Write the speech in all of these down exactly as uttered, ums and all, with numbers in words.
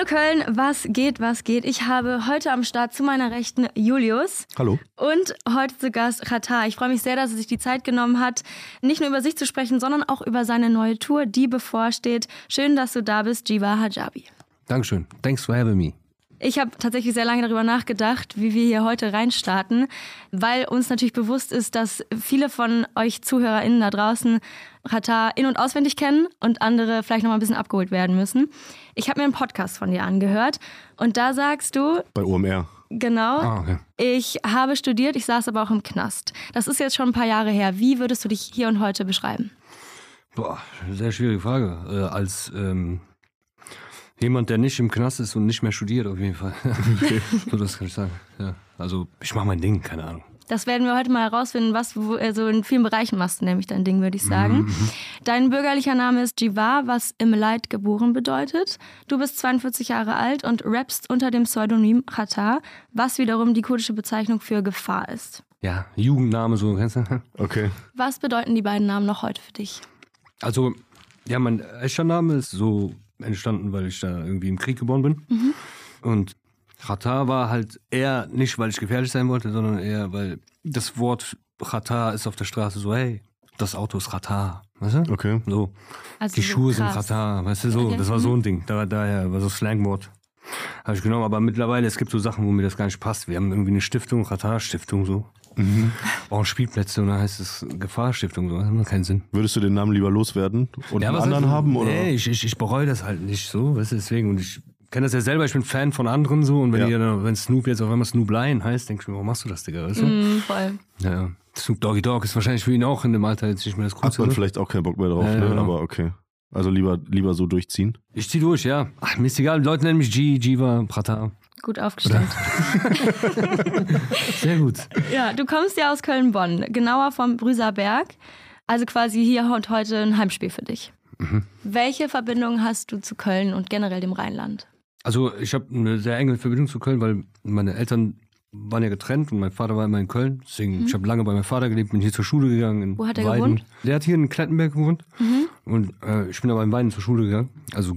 Hallo Köln, was geht, was geht? Ich habe heute am Start zu meiner Rechten Julius. Hallo. Und heute zu Gast Xatar. Ich freue mich sehr, dass er sich die Zeit genommen hat, nicht nur über sich zu sprechen, sondern auch über seine neue Tour, die bevorsteht. Schön, dass du da bist, Jiva Hijabi. Dankeschön. Thanks for having me. Ich habe tatsächlich sehr lange darüber nachgedacht, wie wir hier heute reinstarten, weil uns natürlich bewusst ist, dass viele von euch ZuhörerInnen da draußen Xatar in- und auswendig kennen und andere vielleicht noch mal ein bisschen abgeholt werden müssen. Ich habe mir einen Podcast von dir angehört und da sagst du... Bei O M R. Genau. Ah, okay. Ich habe studiert, ich saß aber auch im Knast. Das ist jetzt schon ein paar Jahre her. Wie würdest du dich hier und heute beschreiben? Boah, sehr schwierige Frage. Äh, als ähm, jemand, der nicht im Knast ist und nicht mehr studiert, auf jeden Fall. So, das kann ich sagen. Ja. Also ich mache mein Ding, keine Ahnung. Das werden wir heute mal herausfinden, was du also in vielen Bereichen machst, nämlich dein Ding, würde ich sagen. Mhm. Dein bürgerlicher Name ist Jiva, was im Leid geboren bedeutet. Du bist zweiundvierzig Jahre alt und rappst unter dem Pseudonym Xatar, was wiederum die kurdische Bezeichnung für Gefahr ist. Ja, Jugendname, so, kennst du? Okay. Was bedeuten die beiden Namen noch heute für dich? Also, ja, mein echter Name ist so entstanden, weil ich da irgendwie im Krieg geboren bin. Mhm. Und Xatar war halt eher nicht, weil ich gefährlich sein wollte, sondern eher, weil das Wort Xatar ist auf der Straße so, hey, das Auto ist Xatar, weißt du? Okay. So, also die so Schuhe krass. sind Xatar, weißt du, so, Okay. das war so ein Ding, da, daher war so Slangwort. Habe ich genommen, aber mittlerweile, es gibt so Sachen, wo mir das gar nicht passt. Wir haben irgendwie eine Stiftung, Xatar-Stiftung, so. Mhm. Bauen Spielplätze und dann heißt es Gefahrstiftung, so, das hat keinen Sinn. Würdest du den Namen lieber loswerden und Ja, einen was anderen heißt, haben? Oder? Nee, ich, ich, ich bereue das halt nicht so, weißt du, deswegen. Und ich kenne das ja selber, ich bin Fan von anderen so. Und wenn, Ja. die, wenn Snoop jetzt auf einmal Snoop Lion heißt, denke ich mir, warum machst du das, Digga, weißt du? Mm, voll. Ja, Snoop Doggy Dogg ist wahrscheinlich für ihn auch in dem Alter jetzt nicht mehr das Hat Coolste. man Ne? vielleicht auch keinen Bock mehr drauf, Ja, ne? genau. Aber okay. Also lieber, lieber so durchziehen. Ich zieh durch, ja. Ach, mir ist egal, die Leute nennen mich G, Jiva, Xatar. Gut aufgestellt. Sehr gut. Ja, du kommst ja aus Köln-Bonn, genauer vom Brüserberg. Also quasi hier und heute ein Heimspiel für dich. Mhm. Welche Verbindung hast du zu Köln und generell dem Rheinland? Also ich habe eine sehr enge Verbindung zu Köln, weil meine Eltern waren ja getrennt und mein Vater war immer in Köln. Deswegen, mhm. ich habe lange bei meinem Vater gelebt, bin hier zur Schule gegangen. In Wo hat er Weiden. gewohnt? Der hat hier in Klettenberg gewohnt. Mhm. Und äh, ich bin aber in Weiden zur Schule gegangen. Also äh,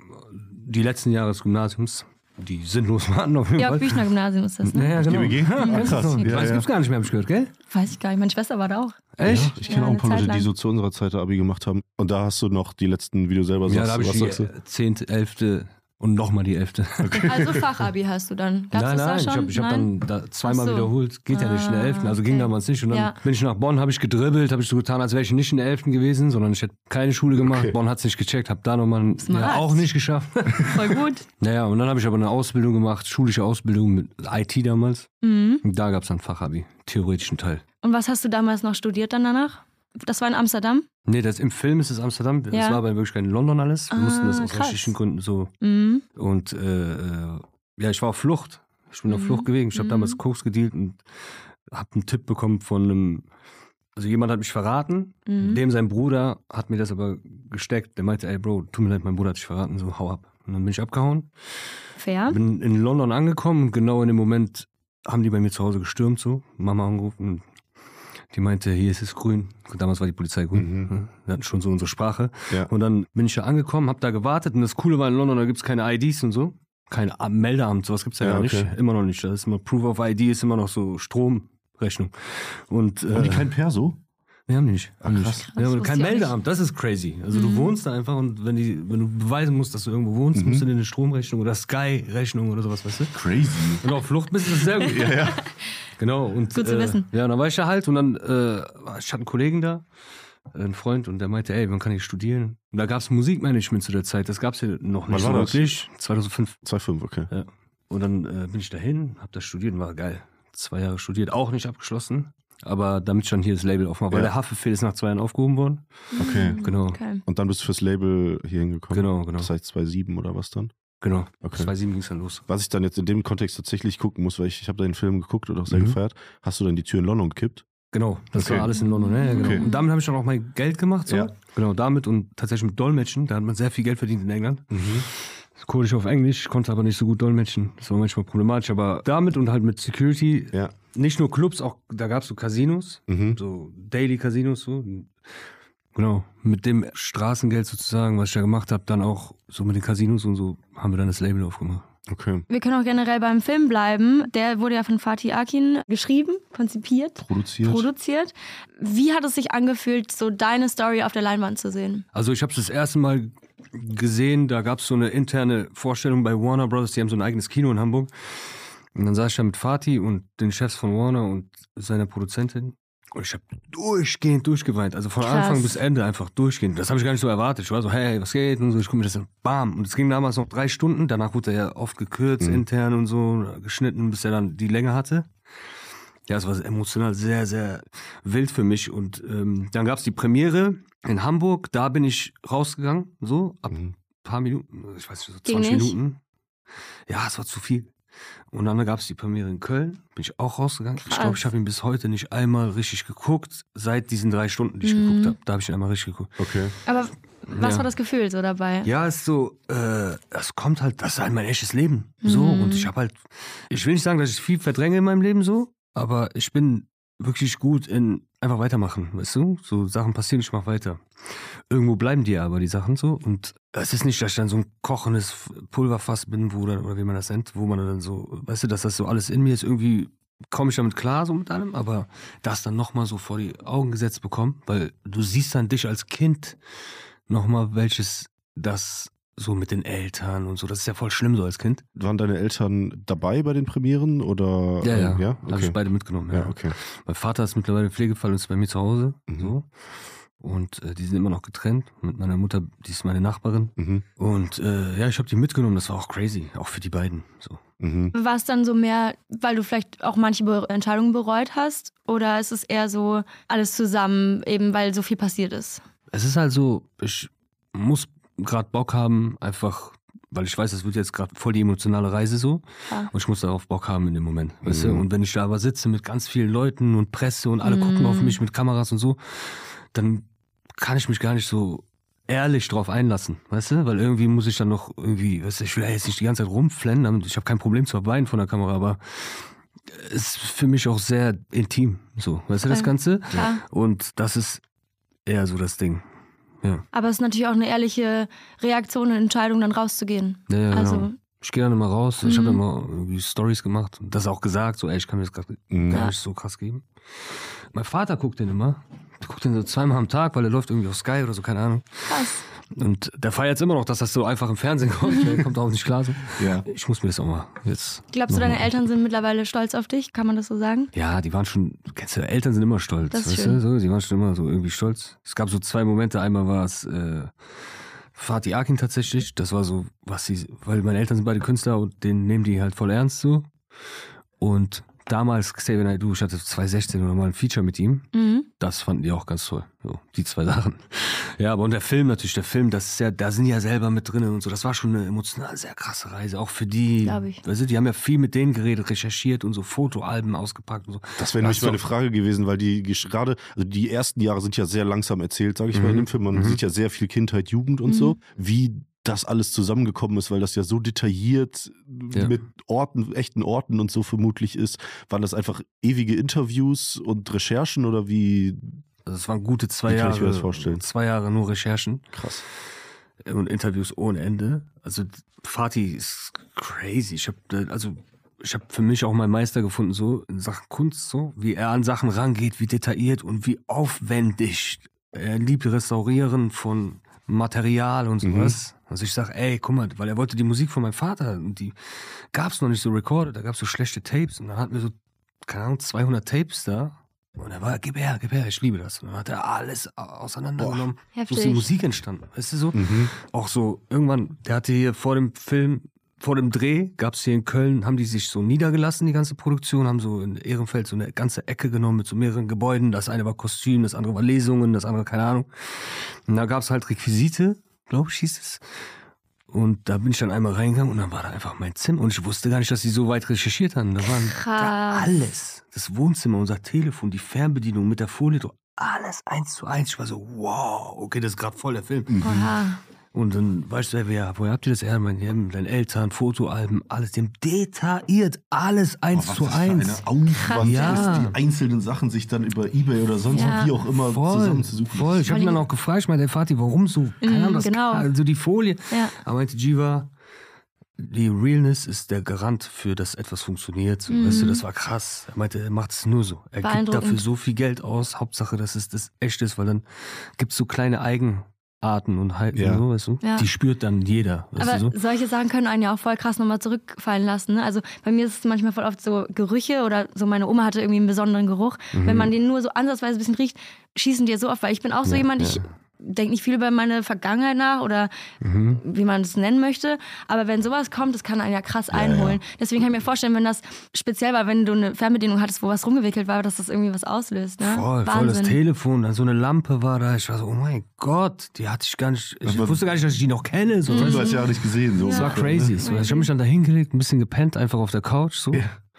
die letzten Jahre des Gymnasiums, die sinnlos waren auf jeden Ja, Fall. Büchner Gymnasium ist das, ne? Ja, ja, genau. G B G? Ja, Krass. krass. Ja, Das ja. gibt's gar nicht mehr, hab ich gehört, gell? Weiß ich gar nicht, meine Schwester war da auch. Echt? Ja, ich kenne Ja, auch ein eine paar Zeit Leute, die lang. so zu unserer Zeit Abi gemacht haben. Und da hast du noch die letzten, wie du selber Ja, sagst. da habe ich was die sagst du? äh, zehnte, elfte und nochmal die elfte. Okay. Also Fachabi hast du dann. Gab's Nein, das nein, da ich schon? habe ich hab Nein? dann da zweimal Ach so. wiederholt. Geht ja nicht in der Ah, elften Also ging okay. damals nicht. Und dann Ja. bin ich nach Bonn, habe ich gedribbelt, habe ich so getan, als wäre ich nicht in der elften gewesen, sondern ich hätte keine Schule gemacht. Okay. Bonn hat es nicht gecheckt, habe da nochmal Smart. ja, auch nicht geschafft. Voll gut. Naja, und dann habe ich aber eine Ausbildung gemacht, schulische Ausbildung mit I T damals. Mhm. Und da gab es dann Fachabi, theoretischen Teil. Und was hast du damals noch studiert dann danach? Das war in Amsterdam? Nee, das, im Film ist es Amsterdam, das Ja. war aber in Wirklichkeit in London alles. Wir Ah, mussten das aus krass. rechtlichen Gründen so. Mhm. Und äh, äh, ja, ich war auf Flucht. Ich bin auf Mhm. Flucht gewesen. Ich habe Mhm. damals Koks gedealt und habe einen Tipp bekommen von einem, also jemand hat mich verraten, Mhm. dem sein Bruder hat mir das aber gesteckt. Der meinte, ey Bro, tut mir leid, mein Bruder hat dich verraten, so hau ab. Und dann bin ich abgehauen, Fair. bin in London angekommen und genau in dem Moment haben die bei mir zu Hause gestürmt, so, Mama angerufen und die meinte, hier ist es grün. Damals war die Polizei grün. Mhm. Wir hatten schon so unsere Sprache. Ja. Und dann bin ich da angekommen, hab da gewartet und das Coole war in London, da gibt's keine I Ds und so. Kein Am- Meldeamt, sowas gibt's ja, Ja, gar okay. nicht. Immer noch nicht. Das ist immer Proof of I D, ist immer noch so Stromrechnung. Und äh, Haben die kein Perso? wir haben die nicht. Haben die krass. nicht. Krass, Ja, aber wusste kein ich auch Meldeamt, das ist crazy. Also Mhm. du wohnst da einfach und wenn die, wenn du beweisen musst, dass du irgendwo wohnst, Mhm. musst du dir eine Stromrechnung oder Sky-Rechnung oder sowas, weißt du? Crazy. Und auf Flucht bist du das sehr gut. Ja, ja. Genau. Und, Gut zu äh, wissen. Ja, dann war ich da halt und dann, äh, ich hatte einen Kollegen da, einen Freund, und der meinte, ey, wann kann ich studieren? Und da gab's Musikmanagement zu der Zeit, das gab's hier noch nicht Wann war das? wirklich. zweitausendfünf. zwei Komma fünf, okay. Ja. Und dann äh, bin ich dahin, hab das studiert und war geil. Zwei Jahre studiert, auch nicht abgeschlossen. Aber damit ich dann hier das Label aufmache, weil Ja. der Haftbefehl ist nach zwei Jahren aufgehoben worden. Okay. Genau, Okay. Und dann bist du fürs Label hier hingekommen? Genau, genau. Das heißt zwei Komma sieben oder was dann? genau. Okay. zwei Komma sieben ging's dann los. Was ich dann jetzt in dem Kontext tatsächlich gucken muss, weil ich, ich habe deinen Film geguckt und auch sehr Mhm. gefeiert. Hast du dann die Tür in London gekippt? Genau, das Okay. war alles in London. Ja, ja, genau. Okay. Und damit habe ich dann auch mein Geld gemacht. So. Ja. Genau, damit und tatsächlich mit Dolmetschen. Da hat man sehr viel Geld verdient in England. Kurdisch auf Englisch, konnte aber nicht so gut dolmetschen. Das war manchmal problematisch. Aber damit und halt mit Security, Ja. nicht nur Clubs, auch da gab es so Casinos, Mhm. so Daily Casinos. So. Genau. Mit dem Straßengeld sozusagen, was ich da gemacht habe, dann auch so mit den Casinos und so, haben wir dann das Label aufgemacht. Okay. Wir können auch generell beim Film bleiben. Der wurde ja von Fatih Akin geschrieben, konzipiert, Produziert. produziert. Wie hat es sich angefühlt, so deine Story auf der Leinwand zu sehen? Also ich habe es das erste Mal gesehen, da gab es so eine interne Vorstellung bei Warner Brothers, die haben so ein eigenes Kino in Hamburg. Und dann saß ich da mit Fatih und den Chefs von Warner und seiner Produzentin. Und ich habe durchgehend durchgeweint. Also von Krass. Anfang bis Ende einfach durchgehend. Das habe ich gar nicht so erwartet. Ich war so, hey, was geht? Und so, ich gucke mir das an. Bam. Und es ging damals noch drei Stunden. Danach wurde er ja oft gekürzt, Mhm. intern und so, geschnitten, bis er dann die Länge hatte. Ja, es war emotional sehr, sehr wild für mich. Und ähm, dann gab es die Premiere in Hamburg. Da bin ich rausgegangen, so, ab ein Mhm. paar Minuten, ich weiß nicht, so Ging zwanzig nicht? Minuten. Ja, es war zu viel. Und dann gab es die Premiere in Köln, bin ich auch rausgegangen. Krass. Ich glaube, ich habe ihn bis heute nicht einmal richtig geguckt, seit diesen drei Stunden, die ich Mhm. geguckt habe. Da habe ich ihn einmal richtig geguckt. Okay. Aber was Ja. war das Gefühl so dabei? Ja, es ist so, äh, das kommt halt, das ist halt mein echtes Leben. So, Mhm. und ich habe halt, ich will nicht sagen, dass ich viel verdränge in meinem Leben so, aber ich bin wirklich gut in einfach weitermachen, weißt du? So Sachen passieren, ich mach weiter. Irgendwo bleiben die aber, die Sachen so. Und es ist nicht, dass ich dann so ein kochendes Pulverfass bin, wo dann, oder wie man das nennt, wo man dann so, weißt du, dass das so alles in mir ist. Irgendwie komme ich damit klar, so mit allem, aber das dann nochmal so vor die Augen gesetzt bekommen, weil du siehst dann dich als Kind nochmal, welches das so mit den Eltern und so, das ist ja voll schlimm so als Kind. Waren deine Eltern dabei bei den Premieren oder? Ja, ja, ähm, ja? habe Okay. ich beide mitgenommen. Ja, Ja. okay. Mein Vater ist mittlerweile Pflegefall und ist bei mir zu Hause. Mhm. So. Und äh, die sind immer noch getrennt. Mit meiner Mutter, die ist meine Nachbarin. Mhm. Und äh, ja, ich habe die mitgenommen. Das war auch crazy, auch für die beiden. So. Mhm. War es dann so mehr, weil du vielleicht auch manche Be- Entscheidungen bereut hast? Oder ist es eher so alles zusammen, eben weil so viel passiert ist? Es ist halt so, ich muss gerade Bock haben, einfach, weil ich weiß, das wird jetzt gerade voll die emotionale Reise so. Ja. Und ich muss darauf Bock haben in dem Moment. Weißt Mhm. du? Und wenn ich da aber sitze mit ganz vielen Leuten und Presse und alle Mhm. gucken auf mich mit Kameras und so, dann kann ich mich gar nicht so ehrlich drauf einlassen, weißt du? Weil irgendwie muss ich dann noch irgendwie, weißt du, ich will ja jetzt nicht die ganze Zeit rumflennen, ich habe kein Problem zu weinen von der Kamera, aber es ist für mich auch sehr intim, so, weißt du, das Voll. Ganze? Klar. Und das ist eher so das Ding. Ja, Aber es ist natürlich auch eine ehrliche Reaktion und Entscheidung, dann rauszugehen. ja, ja Also- genau. Ich gehe dann immer raus, ich Mhm. habe immer irgendwie Stories gemacht und das auch gesagt, so, ey, ich kann mir das grad Mhm. gar Ja. nicht so krass geben. Mein Vater guckt den immer, der guckt den so zweimal am Tag, weil er läuft irgendwie auf Sky oder so, keine Ahnung. Krass. Und der feiert jetzt immer noch, dass das so einfach im Fernsehen kommt. Der kommt auch nicht klar so. Ja. Ich muss mir das auch mal jetzt. Glaubst du, noch deine mal- Eltern sind mittlerweile stolz auf dich? Kann man das so sagen? Ja, die waren schon, kennst du, Eltern sind immer stolz. Das ist weißt schön. du? So, die waren schon immer so irgendwie stolz. Es gab so zwei Momente. Einmal war es äh, Fatih Akin tatsächlich. Das war so, was sie, weil meine Eltern sind beide Künstler und den nehmen die halt voll ernst so. Und damals, Xavier Naidoo, ich hatte zwanzig sechzehn oder mal ein Feature mit ihm. Mhm. Das fanden die auch ganz toll. So, die zwei Sachen. Ja, aber und der Film natürlich, der Film, das ist ja, da sind die ja selber mit drin und so. Das war schon eine emotional sehr krasse Reise, auch für die. Glaub ich. Weißt du, die haben ja viel mit denen geredet, recherchiert und so Fotoalben ausgepackt und so. Das wäre nämlich Ach so. meine Frage gewesen, weil die gesch- gerade, also die ersten Jahre sind ja sehr langsam erzählt, sage ich mal in Mhm. dem Film. Man Mhm. sieht ja sehr viel Kindheit, Jugend und Mhm. so. Wie das alles zusammengekommen ist, weil das ja so detailliert Ja. mit Orten, echten Orten und so vermutlich ist. Waren das einfach ewige Interviews und Recherchen oder wie? Also es waren gute zwei Wie kann Jahre. ich mir das vorstellen? Zwei Jahre nur Recherchen Krass. und Interviews ohne Ende. Also Fatih ist crazy. Ich habe also ich habe für mich auch meinen Meister gefunden so in Sachen Kunst so, wie er an Sachen rangeht, wie detailliert und wie aufwendig. Er liebt Restaurieren von Material und sowas. Mhm. Also ich sag, ey, guck mal, weil er wollte die Musik von meinem Vater und die gab's noch nicht so recorded, da gab's so schlechte Tapes und dann hatten wir so, keine Ahnung, zweihundert Tapes da und er war, gib her, gib her, ich liebe das. Und dann hat er alles auseinandergenommen. So ist die Heftig. Musik entstanden, weißt du so? Mhm. Auch so, irgendwann, der hatte hier vor dem Film, vor dem Dreh, gab's hier in Köln, haben die sich so niedergelassen, die ganze Produktion, haben so in Ehrenfeld so eine ganze Ecke genommen mit so mehreren Gebäuden. Das eine war Kostüm, das andere war Lesungen, das andere keine Ahnung. Und da gab's halt Requisite, glaube ich, hieß es. Und da bin ich dann einmal reingegangen und dann war da einfach mein Zimmer. Und ich wusste gar nicht, dass sie so weit recherchiert haben. Da waren da Krass. alles. Das Wohnzimmer, unser Telefon, die Fernbedienung mit der Folie, alles eins zu eins. Ich war so, wow, okay, das ist gerade voll der Film. Oha. Und dann weißt du, wer, woher habt ihr das her? Meine, deine Eltern, Fotoalben, alles, dem detailliert, alles eins Boah, zu was eins. das für eine Aufwand Ja. ist, die einzelnen Sachen sich dann über Ebay oder sonst Ja. wie auch immer Voll, zusammenzusuchen. voll. Ich habe ihn dann auch gefragt, ich meinte, der Vati, warum so? Keine Ahnung, das genau. also die Folie. Ja. Aber meinte Jiva, die Realness ist der Garant für, dass etwas funktioniert. So, Mhm. weißt du, das war krass. Er meinte, er macht es nur so. Er gibt Beeindruckend. dafür so viel Geld aus. Hauptsache, dass es das echt ist, weil dann gibt es so kleine Eigenarten und Halten, Ja. so, weißt du? Ja. Die spürt dann jeder. Weißt Aber du so? solche Sachen können einen ja auch voll krass nochmal zurückfallen lassen. Ne? Also bei mir ist es manchmal voll oft so Gerüche oder so meine Oma hatte irgendwie einen besonderen Geruch. Mhm. Wenn man den nur so ansatzweise ein bisschen riecht, schießen die so oft, weil ich bin auch so Ja, jemand, ja. ich denke nicht viel über meine Vergangenheit nach oder Mhm. wie man es nennen möchte. Aber wenn sowas kommt, das kann einen ja krass einholen. Deswegen kann ich mir vorstellen, wenn das speziell war, wenn du eine Fernbedienung hattest, wo was rumgewickelt war, dass das irgendwie was auslöst. Ne? Voll, voll das Wahnsinn. Telefon, dann so eine Lampe war da. Ich war so, oh mein Gott, die hatte ich gar nicht, ich Aber- wusste gar nicht, dass ich die noch kenne. So, weißt du? dreißig Jahre nicht gesehen. So Das war ungefähr, crazy. ne? So, ich habe mich dann da hingelegt, ein bisschen gepennt, einfach auf der Couch so.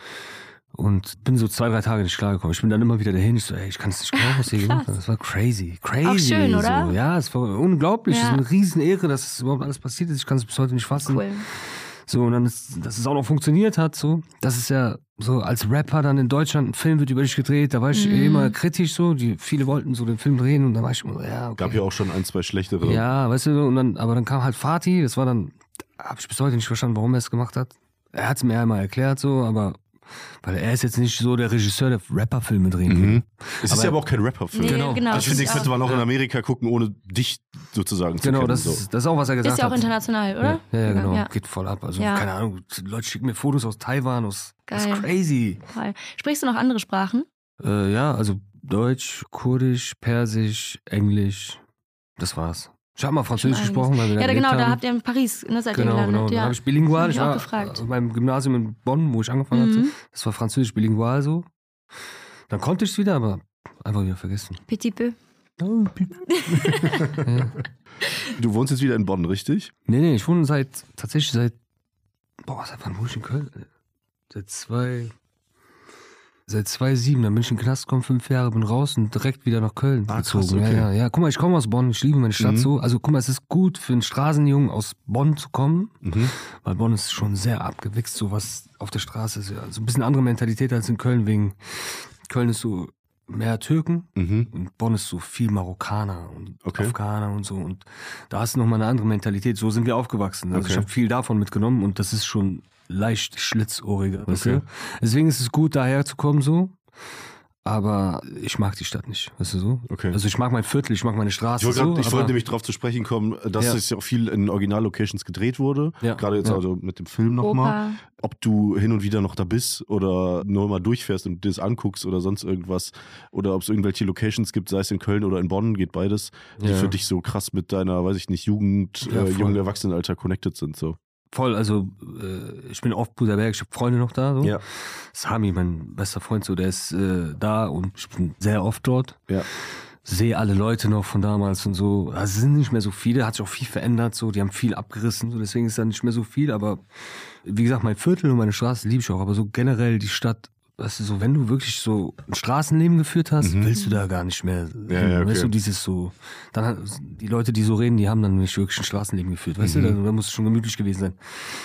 Und bin so zwei, drei Tage nicht klargekommen. Ich bin dann immer wieder dahin. Ich so, ey, ich kann es nicht glauben, was hier gemacht hat. Das war crazy. Crazy. Auch schön, so. oder? Ja, es war unglaublich. Ja. Es ist eine Riesenehre, dass es überhaupt alles passiert ist. Ich kann es bis heute nicht fassen. Cool. So, und dann ist, dass es auch noch funktioniert hat, so. Das ist ja so, als Rapper dann in Deutschland, ein Film wird über dich gedreht, da war ich eh immer kritisch so. Die, viele wollten so den Film drehen und dann war ich immer so, ja, okay. Gab ja auch schon ein, zwei schlechtere. Ja, weißt du, und dann, aber dann kam halt Fatih, das war dann, hab ich bis heute nicht verstanden, warum er es gemacht hat. Er hat es mir einmal erklärt, so, aber, weil er ist jetzt nicht so der Regisseur, der Rapper-Filme drehen kann. Mhm. Es ist Aber- ja aber auch kein Rapper-Film. Nee, Genau. genau. Also ich finde, den das ist könnte man auch in ja. Amerika gucken, ohne dich sozusagen zu Genau, kennen. das, so. ist, das ist auch, was er gesagt Ist ja auch hat. international, oder? Ja, ja, genau. Ja. Geht voll ab. Also, Ja. keine Ahnung, Leute schicken mir Fotos aus Taiwan, aus. Das ist Geil. crazy. Toll. Sprichst du noch andere Sprachen? Äh, ja, also Deutsch, Kurdisch, Persisch, Englisch. Das war's. Ich habe mal Französisch Einiges. gesprochen, weil wir da Ja, da gelebt genau, da haben. habt ihr in Paris, ne, seid ihr Genau, gelandet. genau. Dann Ja. habe ich bilingual. Hab ich Ich auch war gefragt. beim Gymnasium in Bonn, wo ich angefangen Mhm. hatte. Das war Französisch bilingual so. Dann konnte ich es wieder, aber einfach wieder vergessen. Petit peu. ja. Du wohnst jetzt wieder in Bonn, richtig? Nee, nee, ich wohne seit, tatsächlich seit, boah, seit wann wohne ich in Köln? Seit zwei, seit zweitausendsieben, dann bin ich in den Knast gekommen, fünf Jahre, bin raus und direkt wieder nach Köln Ah, gezogen. krass, okay. Ja, ja, ja. Guck mal, ich komme aus Bonn, ich liebe meine Stadt Mhm. so. Also guck mal, es ist gut für einen Straßenjungen aus Bonn zu kommen, Mhm. weil Bonn ist schon sehr abgewichst, so was auf der Straße ist. Ja. Also ein bisschen andere Mentalität als in Köln, wegen Köln ist so mehr Türken Mhm. und Bonn ist so viel Marokkaner und Okay. Afghaner und so. Und da ist nochmal eine andere Mentalität. So sind wir aufgewachsen. Also Okay. ich habe viel davon mitgenommen und das ist schon leicht schlitzohriger. Weißt Okay. du? Deswegen ist es gut, daher zu kommen so. Aber ich mag die Stadt nicht, weißt du so? Okay. Also ich mag mein Viertel, ich mag meine Straße. Ich wollte, so, grad, ich aber- wollte nämlich darauf zu sprechen kommen, dass Ja. es ja auch viel in Originallocations gedreht wurde. Ja. Gerade jetzt Ja. also mit dem Film nochmal. Opa. Ob du hin und wieder noch da bist oder nur mal durchfährst und dir das anguckst oder sonst irgendwas. Oder ob es irgendwelche Locations gibt, sei es in Köln oder in Bonn, geht beides, die Ja. für dich so krass mit deiner, weiß ich nicht, Jugend, Ja, äh, voll. jungen Erwachsenenalter connected sind. So. Voll, also äh, ich bin oft Puderberg, ich habe Freunde noch da. So. Ja. Sami, mein bester Freund, so, der ist äh, da und ich bin sehr oft dort. Ja. Sehe alle Leute noch von damals und so. Also es sind nicht mehr so viele, hat sich auch viel verändert, so, die haben viel abgerissen, so, deswegen ist da nicht mehr so viel, aber wie gesagt, mein Viertel und meine Straße liebe ich auch, aber so generell die Stadt, weißt du, so, wenn du wirklich so ein Straßenleben geführt hast, Mhm. willst du da gar nicht mehr. Ja, hin, ja, okay. Weißt du, dieses so, dann hat, die Leute, die so reden, die haben dann nicht wirklich ein Straßenleben geführt, weißt Mhm. du, da, da muss es schon gemütlich gewesen sein.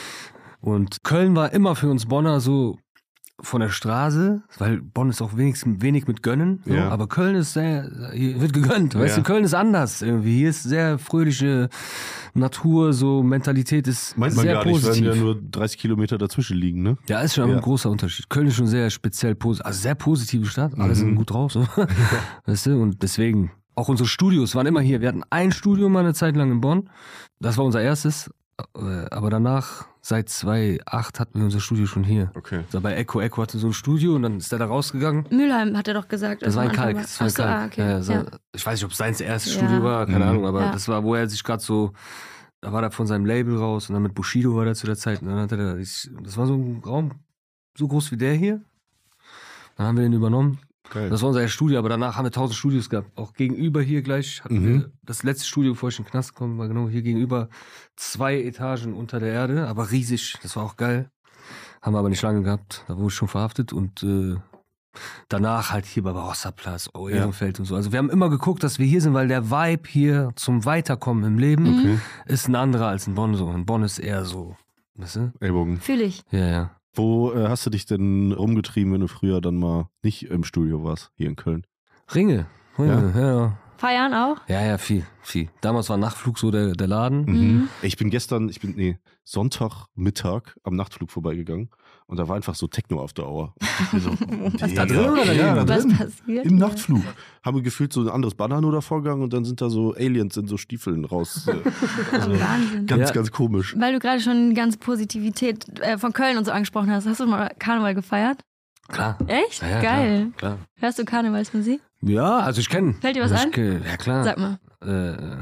Und Köln war immer für uns Bonner so von der Straße, weil Bonn ist auch wenigstens wenig mit Gönnen, so, Ja. aber Köln ist sehr, hier wird gegönnt, weißt Ja. du, Köln ist anders irgendwie, hier ist sehr fröhliche Natur, so Mentalität ist Meint man sehr gar nicht, positiv. weil ja nur dreißig Kilometer dazwischen liegen, ne? Ja, ist schon Ja. ein großer Unterschied. Köln ist schon sehr speziell positiv, also sehr positive Stadt, alle Mhm. sind gut drauf, so. Weißt du, und deswegen, auch unsere Studios waren immer hier. Wir hatten ein Studio mal eine Zeit lang in Bonn, das war unser erstes, äh, aber danach, seit zweitausendacht hatten wir unser Studio schon hier. Okay. Also bei Echo, Echo hatte so ein Studio und dann ist der da rausgegangen. Mülheim hat er doch gesagt. Das als war am ein Anfang Kalk. Das war Ach so, ein ah, Kalk. okay. Ja, so, Ja. Ich weiß nicht, ob es sein erstes Ja. Studio war, keine Mhm. Ahnung, aber Ja. das war, wo er sich gerade so, da war er von seinem Label raus und dann mit Bushido war er zu der Zeit. Und dann hat er, da- ich- das war so ein Raum, so groß wie der hier. Dann haben wir ihn übernommen. Geil. Das war unser erstes Studio, aber danach haben wir tausend Studios gehabt. Auch gegenüber hier gleich hatten Mhm. wir das letzte Studio, bevor ich in den Knast gekommen war, genau hier gegenüber, zwei Etagen unter der Erde, aber riesig. Das war auch geil. Haben wir aber nicht lange gehabt. Da wurde ich schon verhaftet und äh, Danach halt hier bei Barbarossa-Platz, oh, Ehrenfeld und so. Also wir haben immer geguckt, dass wir hier sind, weil der Vibe hier zum Weiterkommen im Leben Okay. ist ein anderer als in Bonn so. In Bonn ist eher so, weißt du? Ellbogen. Fühle ich. Ja, ja. Wo äh, hast du dich denn rumgetrieben, wenn du früher dann mal nicht im Studio warst, hier in Köln? Ringe. Ringe, ja, ja. Feiern auch? Ja, ja, viel, viel. Damals war Nachtflug so der, der Laden. Mhm. Ich bin gestern, ich bin, nee, Sonntagmittag am Nachtflug vorbeigegangen und da war einfach so Techno after Hour. So, da drin oder daneben? ja, da Was drin. passiert? Im Nachtflug. Haben wir gefühlt so ein anderes Banner nur davor gegangen und dann sind da so Aliens in so Stiefeln raus. äh, Also Wahnsinn. ganz, Ja. ganz komisch. Weil du gerade schon die ganze Positivität äh, von Köln und so angesprochen hast. Hast du mal Karneval gefeiert? Klar. Echt? Ja, ja, Geil. Klar, klar. Hörst du Karnevalsmusik? Ja, also ich kenne. Fällt dir was also ein? ich, kenn- Ja, klar. Sag mal. Äh, äh,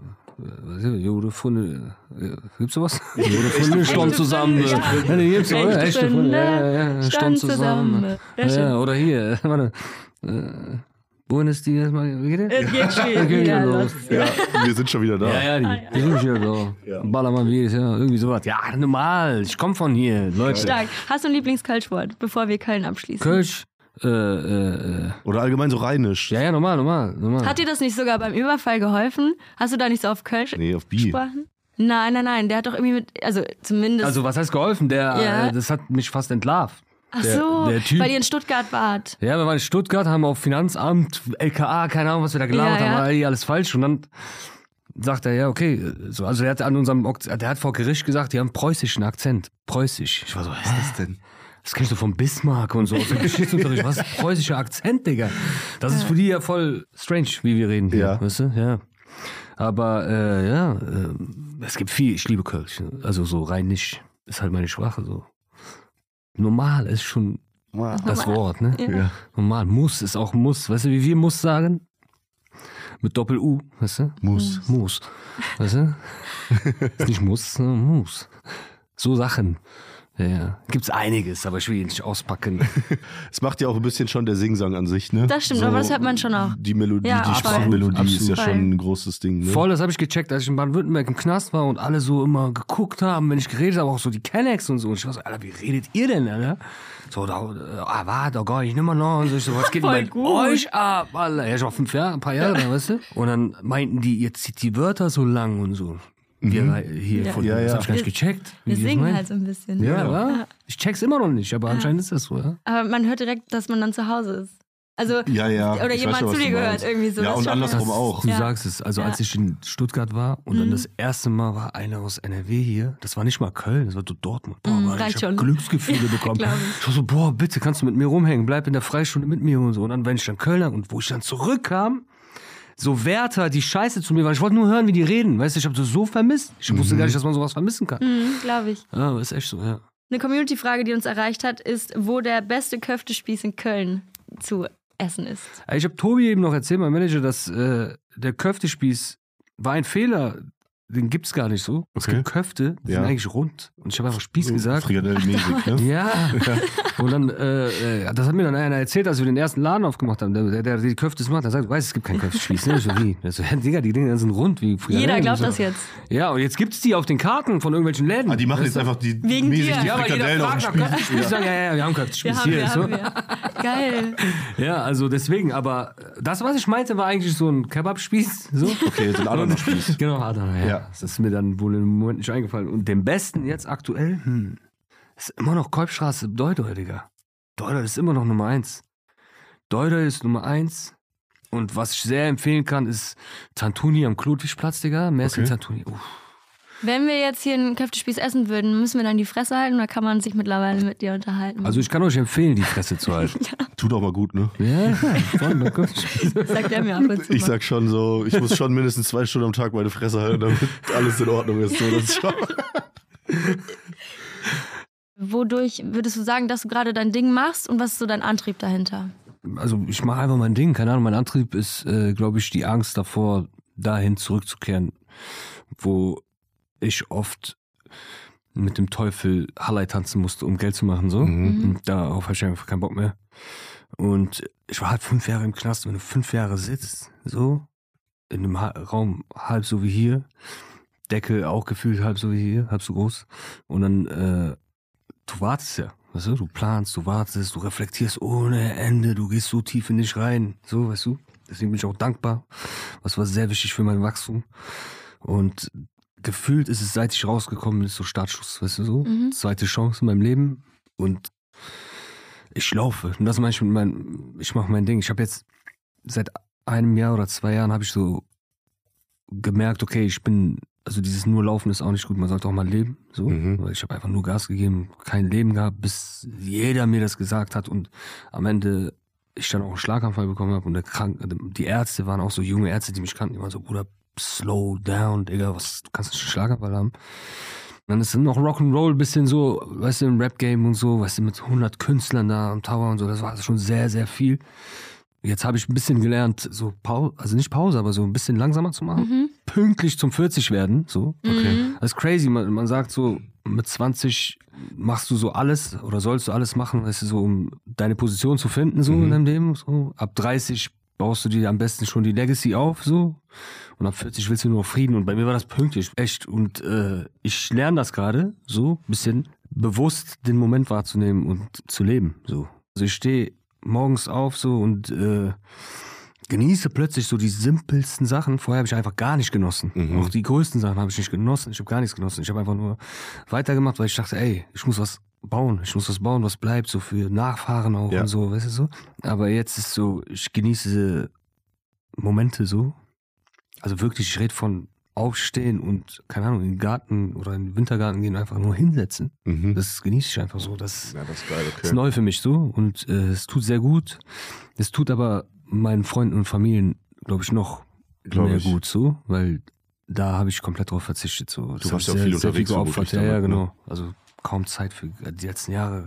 was ist das? Jode Funde. äh, Gibt's sowas? Jode Funde stand zusammen. Funde, äh, ja. Ja, die gibt's, oder? Echte Echte Funde. Funde Ja, ja, ja. Stand zusammen. Ja, Ja, schön. oder hier. Warte. Äh, Buenos Dias, wie geht das? Es geht schon Ja, geht wieder los. los. Ja, wir sind schon wieder da. Ja, ja, die, die sind hier so. Ja. Ballermann, wie ist ja, irgendwie sowas. Ja, normal. Ich komme von hier, Leute. Stark. Hast du ein Lieblingskölschwort, bevor wir Köln abschließen? Kölsch. Äh, äh, äh. Oder allgemein so rheinisch. Ja, ja, normal, normal, normal. Hat dir das nicht sogar beim Überfall geholfen? Hast du da nicht so auf Kölsch Nee, auf Bi. gesprochen? Nein, nein, nein. Der hat doch irgendwie mit, also zumindest. Also, was heißt geholfen? Der, Ja. äh, das hat mich fast entlarvt. ach der- so, der Typ- weil ihr in Stuttgart wart. Ja, wir waren in Stuttgart, haben auf Finanzamt, L K A, keine Ahnung, was wir da gelabert Ja, ja. haben, war eh alles falsch. Und dann sagt er, ja, okay, so, also der hat an unserem, Ok- der hat vor Gericht gesagt, die haben preußischen Akzent. Preußisch. Ich war so, was ist das denn? Das kennst du von Bismarck und so aus dem Geschichtsunterricht. Was ist preußischer Akzent, Digga? Das ist für die ja voll strange, wie wir reden hier, Ja. weißt du? Ja. Aber, äh, ja, äh, es gibt viel, ich liebe Kölsch. Also so rein nicht, ist halt meine Sprache so. Normal ist schon das Wort, ne? Ja. Normal, muss ist auch muss. Weißt du, wie wir muss sagen? Mit Doppel-U, weißt du? Muss. Muss. Weißt du? Ist nicht muss, sondern muss. So Sachen. Ja, ja. Gibt's einiges, aber ich will ihn nicht auspacken. Es macht ja auch ein bisschen schon der Singsang an sich, ne? Das stimmt, aber das hört man schon auch. Die Melodie, Ja, die absolut. Sprachmelodie ist ja Absolut. schon ein großes Ding, ne? Voll, das habe ich gecheckt, als ich in Baden-Württemberg im Knast war und alle so immer geguckt haben, wenn ich geredet habe, auch so die Kennex und so. Und ich war so, Alter, wie redet ihr denn, Alter? So, da, ah, warte, da gar nicht nimmer noch. Und so, ich so, was geht denn Voll bei gut. euch ab, Alter? Ja, ich war fünf Jahre, ein paar Jahre da, weißt du? Und dann meinten die, ihr zieht die Wörter so lang und so. Wir hier Ja. von, Ja, das ja. hab ich gar nicht gecheckt. wie Wir die das singen meinen. halt so ein bisschen. Ja, ja. Ich check's immer noch nicht, aber anscheinend ist das so, ja. Aber man hört direkt, dass man dann zu Hause ist. Also, Ja, ja. oder Ich jemand weiß schon, was zu dir du gehört, meinst. irgendwie so. Ja, Das und schon- andersrum Das- auch. Du Ja. sagst es. Also Ja. als ich in Stuttgart war und dann Mhm. das erste Mal war einer aus N R W hier, das war nicht mal Köln, das war so Dortmund. Boah, Mhm, Mann, reicht ich hab schon. Glücksgefühle bekommen. glaub Ich war so, boah, bitte kannst du mit mir rumhängen, bleib in der Freistunde mit mir und so. Und dann, wenn ich dann Kölner und wo ich dann zurückkam, so Wärter, die scheiße zu mir waren. Ich wollte nur hören, wie die reden. Weißt du, ich habe das so vermisst. Ich wusste gar nicht, dass man sowas vermissen kann. Mhm, glaube ich. Ja, aber ist echt so, ja. Eine Community-Frage, die uns erreicht hat, ist, wo der beste Köftespieß in Köln zu essen ist. Ich habe Tobi eben noch erzählt, mein Manager, dass äh, der Köftespieß war ein Fehler. Den gibt's gar nicht so. Es Okay. gibt Köfte, die Ja. sind eigentlich rund. Und ich habe einfach Spieß gesagt. Frikadellenmäßig, ne? Ja. Und dann, äh, äh, das hat mir dann einer erzählt, als wir den ersten Laden aufgemacht haben, der, der, der die Köfte macht, der sagt, du weißt, es gibt keinen Köftespieß. Ne? Ich so, wie? Ich so, ja, Digga, die Dinger sind rund wie früher. Jeder ne? glaubt so. das jetzt. Ja, und jetzt gibt's die auf den Karten von irgendwelchen Läden. Ah, die machen Weißt jetzt du? einfach die Wegen mäßig dir. die Ja, aber jeder Frikadellen auf fragt dem nach Spieß. Köftespieß, sagen, ja, ja, wir haben Wir Köftespieß haben, hier. wir so. haben, wir. Geil. Ja, also deswegen, aber das, was ich meinte, war eigentlich so ein Kebab-Spieß. So. Okay, so ein Adana-Spieß. Genau, Adana, ja. Ja. Das ist mir dann wohl im Moment nicht eingefallen. Und den besten jetzt aktuell, hm, ist immer noch Kolbstraße Deuter, Digga. Deuter ist immer noch Nummer eins. Deuter ist Nummer eins. Und was ich sehr empfehlen kann, ist Tantuni am Klotwischplatz, Digga. Messi Okay. Tantuni. Uff. Wenn wir jetzt hier einen Köftespieß essen würden, müssen wir dann die Fresse halten oder kann man sich mittlerweile mit dir unterhalten? Also ich kann euch empfehlen, die Fresse zu halten. Tut auch mal gut, ne? Ja, voll, mein Köftespieß. sagt er mir ab und zu Ich mal. sag schon so, ich muss schon mindestens zwei Stunden am Tag meine Fresse halten, damit alles in Ordnung ist. So, das ist schon Wodurch würdest du sagen, dass du gerade dein Ding machst und was ist so dein Antrieb dahinter? Also ich mache einfach mein Ding. Keine Ahnung, mein Antrieb ist, äh, glaube ich, die Angst davor, dahin zurückzukehren, wo ich oft mit dem Teufel Hallei tanzen musste, um Geld zu machen. So. Mhm. Und darauf habe ich einfach keinen Bock mehr. Und ich war halt fünf Jahre im Knast. Wenn du fünf Jahre sitzt, so, in einem ha Raum halb so wie hier, Deckel auch gefühlt halb so wie hier, halb so groß. Und dann, äh, du wartest ja. Weißt du, du planst, du wartest, du reflektierst ohne Ende, du gehst so tief in dich rein. So, weißt du? Deswegen bin ich auch dankbar. Das war sehr wichtig für mein Wachstum. Und gefühlt ist es, seit ich rausgekommen bin, ist so Startschuss, weißt du so? Mhm. Zweite Chance in meinem Leben. Und ich laufe. Und das meine ich mit meinem, ich mache mein Ding. Ich habe jetzt seit einem Jahr oder zwei Jahren habe ich so gemerkt, okay, ich bin, also dieses nur Laufen ist auch nicht gut, man sollte auch mal leben, so, mhm. weil ich habe einfach nur Gas gegeben, kein Leben gehabt, bis jeder mir das gesagt hat und am Ende ich dann auch einen Schlaganfall bekommen habe und der Krank die Ärzte waren auch so junge Ärzte, die mich kannten, die waren so, Bruder, slow down, Digga, was, du kannst nicht einen Schlaganfall haben. Und dann ist dann noch Rock'n'Roll, bisschen so, weißt du, im Rap-Game und so, weißt du, mit hundert Künstlern da am Tower und so, das war schon sehr, sehr viel. Jetzt habe ich ein bisschen gelernt, so Pause, also nicht Pause, aber so ein bisschen langsamer zu machen. Mhm. Pünktlich zum vierzig werden, so. Okay. Mhm. Das ist crazy, man, man sagt so, mit zwanzig machst du so alles oder sollst du alles machen, weißt du, so, um deine Position zu finden, so mhm. in deinem Leben, so. Ab dreißig baust du dir am besten schon die Legacy auf, so. Und ab vierzig willst du nur Frieden. Und bei mir war das pünktlich, echt. Und äh, ich lerne das gerade, so, ein bisschen bewusst den Moment wahrzunehmen und zu leben, so. Also ich stehe morgens auf so und äh, genieße plötzlich so die simpelsten Sachen. Vorher habe ich einfach gar nicht genossen. Mhm. Auch die größten Sachen habe ich nicht genossen. Ich habe gar nichts genossen. Ich habe einfach nur weitergemacht, weil ich dachte, ey, ich muss was bauen. Ich muss was bauen, was bleibt, so für Nachfahren auch ja. und so, weißt du so. Aber jetzt ist so, ich genieße diese Momente so. Also wirklich, ich rede von aufstehen und, keine Ahnung, in den Garten oder in den Wintergarten gehen, einfach nur hinsetzen. Mhm. Das genieße ich einfach so. Das, ja, das ist geil, okay. ist neu für mich so und äh, es tut sehr gut. Es tut aber meinen Freunden und Familien, glaube ich, noch glaub mehr ich. gut so, weil da habe ich komplett drauf verzichtet. So. Du hast ja auch viel unterwegs geopfert. Ja, ja, genau. Ne? Also kaum Zeit für die letzten Jahre.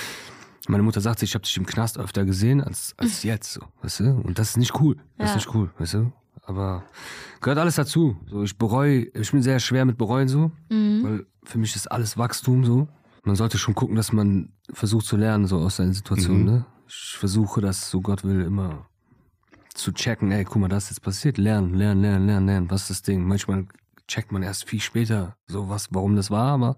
Meine Mutter sagt, ich habe dich im Knast öfter gesehen als, als jetzt. So, weißt du? Und das ist nicht cool. Das ja. ist nicht cool, weißt du? Aber gehört alles dazu. So, ich bereue, ich bin sehr schwer mit bereuen so, mhm. weil für mich ist alles Wachstum so. Man sollte schon gucken, dass man versucht zu lernen so aus seinen Situationen. Mhm. Ne? Ich versuche das, so Gott will, immer zu checken. Ey, guck mal, das ist jetzt passiert. Lernen, lernen, lernen, lernen, lernen. Was ist das Ding? Manchmal checkt man erst viel später so was, warum das war, aber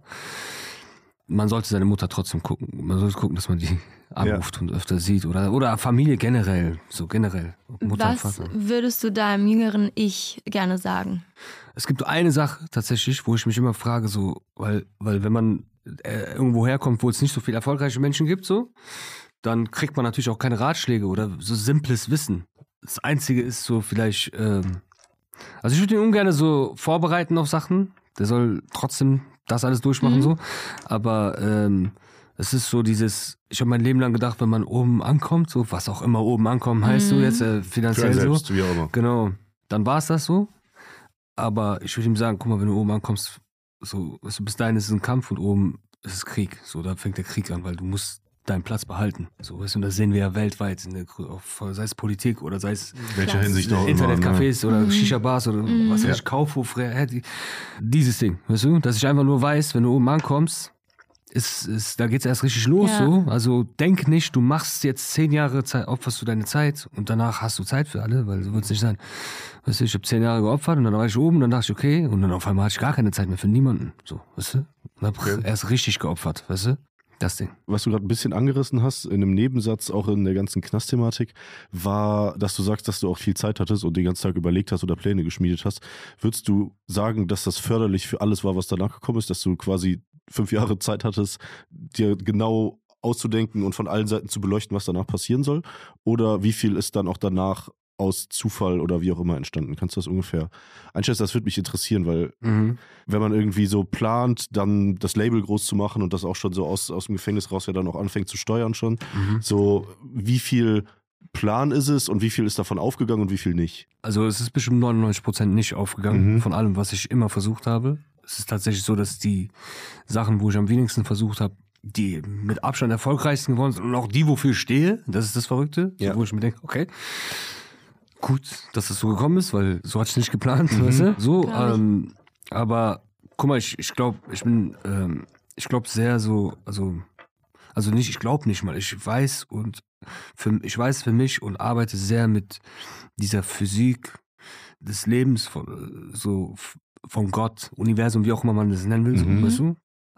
man sollte seine Mutter trotzdem gucken. Man sollte gucken, dass man die anruft ja. und öfter sieht. Oder, oder Familie generell. So generell. Mutter Was und Vater. Würdest du deinem jüngeren Ich gerne sagen? Es gibt eine Sache tatsächlich, wo ich mich immer frage, so, weil, weil wenn man äh, irgendwo herkommt, wo es nicht so viele erfolgreiche Menschen gibt, so, dann kriegt man natürlich auch keine Ratschläge oder so simples Wissen. Das Einzige ist so vielleicht, ähm, also ich würde ihn ungern so vorbereiten auf Sachen. Der soll trotzdem das alles durchmachen, mhm. so. Aber ähm, es ist so dieses, ich habe mein Leben lang gedacht, wenn man oben ankommt, so was auch immer oben ankommen heißt, mhm. so jetzt äh, finanziell selbst, so. Wie auch immer. Genau, dann war es das so. Aber ich würde ihm sagen, guck mal, wenn du oben ankommst, so, also bis dahin ist es ein Kampf und oben ist es Krieg. So, da fängt der Krieg an, weil du musst deinen Platz behalten. So, weißt du, und das sehen wir ja weltweit, in der, sei es Politik oder sei es welcher Hinsicht auch Internetcafés immer, ne? oder mhm. Shisha-Bars oder mhm. was weiß ja. ich, Kaufhof, dieses Ding, weißt du, dass ich einfach nur weiß, wenn du oben ankommst, ist, ist, da geht's erst richtig los, ja. so. Also denk nicht, du machst jetzt zehn Jahre Zeit, opferst du deine Zeit und danach hast du Zeit für alle, weil so wird's nicht sein. Weißt du, ich habe zehn Jahre geopfert und dann war ich oben, dann dachte ich, okay, und dann auf einmal hatte ich gar keine Zeit mehr für niemanden, so, weißt du. Und hab okay. erst richtig geopfert, weißt du. Das Ding. Was du gerade ein bisschen angerissen hast, in einem Nebensatz, auch in der ganzen Knastthematik, war, dass du sagst, dass du auch viel Zeit hattest und den ganzen Tag überlegt hast oder Pläne geschmiedet hast. Würdest du sagen, dass das förderlich für alles war, was danach gekommen ist, dass du quasi fünf Jahre Zeit hattest, dir genau auszudenken und von allen Seiten zu beleuchten, was danach passieren soll? Oder wie viel ist dann auch danach aus Zufall oder wie auch immer entstanden? Kannst du das ungefähr einschätzen? Das würde mich interessieren, weil mhm. wenn man irgendwie so plant, dann das Label groß zu machen und das auch schon so aus, aus dem Gefängnis raus ja dann auch anfängt zu steuern schon, mhm. so wie viel Plan ist es und wie viel ist davon aufgegangen und wie viel nicht? Also es ist bestimmt neunundneunzig Prozent nicht aufgegangen mhm. von allem, was ich immer versucht habe. Es ist tatsächlich so, dass die Sachen, wo ich am wenigsten versucht habe, die mit Abstand erfolgreichsten geworden sind und auch die, wofür ich stehe, das ist das Verrückte, ja. so, wo ich mir denke, okay, gut, dass das so gekommen ist, weil so hatte ich nicht geplant, mhm. weißt du? So, ähm, aber guck mal, ich, ich glaube, ich bin, ähm, ich glaube sehr so, also, also nicht, ich glaube nicht mal, ich weiß und für, ich weiß für mich und arbeite sehr mit dieser Physik des Lebens von, so von Gott, Universum, wie auch immer man das nennen will, so, mhm. weißt du?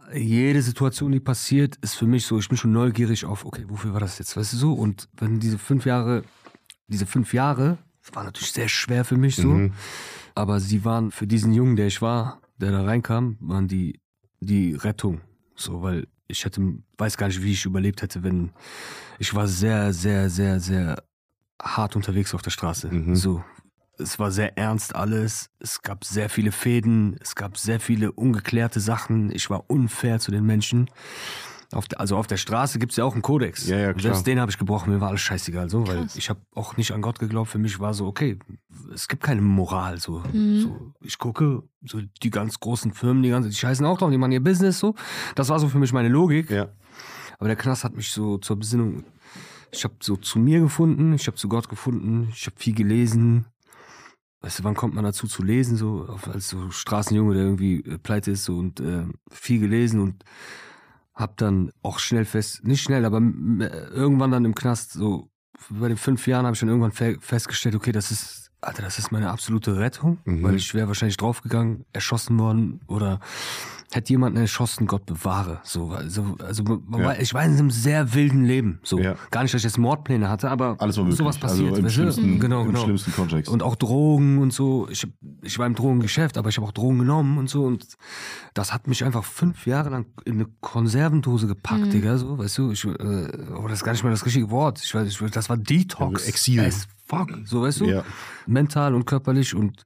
jede Situation, die passiert, ist für mich so, ich bin schon neugierig auf, okay, wofür war das jetzt, weißt du so? Und wenn diese fünf Jahre, diese fünf Jahre, das war natürlich sehr schwer für mich so, mhm. aber sie waren für diesen Jungen, der ich war, der da reinkam, waren die, die Rettung. So, weil ich hätte, weiß gar nicht, wie ich überlebt hätte, wenn, ich war sehr, sehr, sehr, sehr hart unterwegs auf der Straße. Mhm. So. Es war sehr ernst alles, es gab sehr viele Fäden, es gab sehr viele ungeklärte Sachen, ich war unfair zu den Menschen. Auf der, also auf der Straße gibt es ja auch einen Kodex. Ja, ja, klar. Selbst den habe ich gebrochen, mir war alles scheißegal, so, weil Krass. ich habe auch nicht an Gott geglaubt. Für mich war so, okay, es gibt keine Moral. So. Mhm. so ich gucke, so die ganz großen Firmen, die, ganze, die scheißen auch drauf, die machen ihr Business. So. Das war so für mich meine Logik. Ja. Aber der Knast hat mich so zur Besinnung, ich habe so zu mir gefunden, ich habe zu Gott gefunden, ich habe viel gelesen. Weißt du, wann kommt man dazu zu lesen, so als so Straßenjunge, der irgendwie äh, pleite ist so, und äh, viel gelesen und hab dann auch schnell fest, nicht schnell, aber äh, irgendwann dann im Knast, so bei den fünf Jahren habe ich dann irgendwann fe- festgestellt, okay, das ist, Alter, das ist meine absolute Rettung, mhm. weil ich wäre wahrscheinlich draufgegangen, erschossen worden oder hätte jemanden erschossen, Gott bewahre. So, also, also ja. ich war in einem sehr wilden Leben. So. Ja. Gar nicht, dass ich jetzt Mordpläne hatte, aber alles war sowas passiert. Also im, schlimmsten, genau, im genau. schlimmsten Kontext. Und auch Drogen und so. Ich, ich war im Drogengeschäft, aber ich habe auch Drogen genommen und so. Und das hat mich einfach fünf Jahre lang in eine Konservendose gepackt, mhm. Digga. So, weißt du, ich, äh, oh, das ist gar nicht mal das richtige Wort. Ich weiß, ich, das war Detox. Also Exil. As fuck. So, weißt du? Ja. Mental und körperlich, und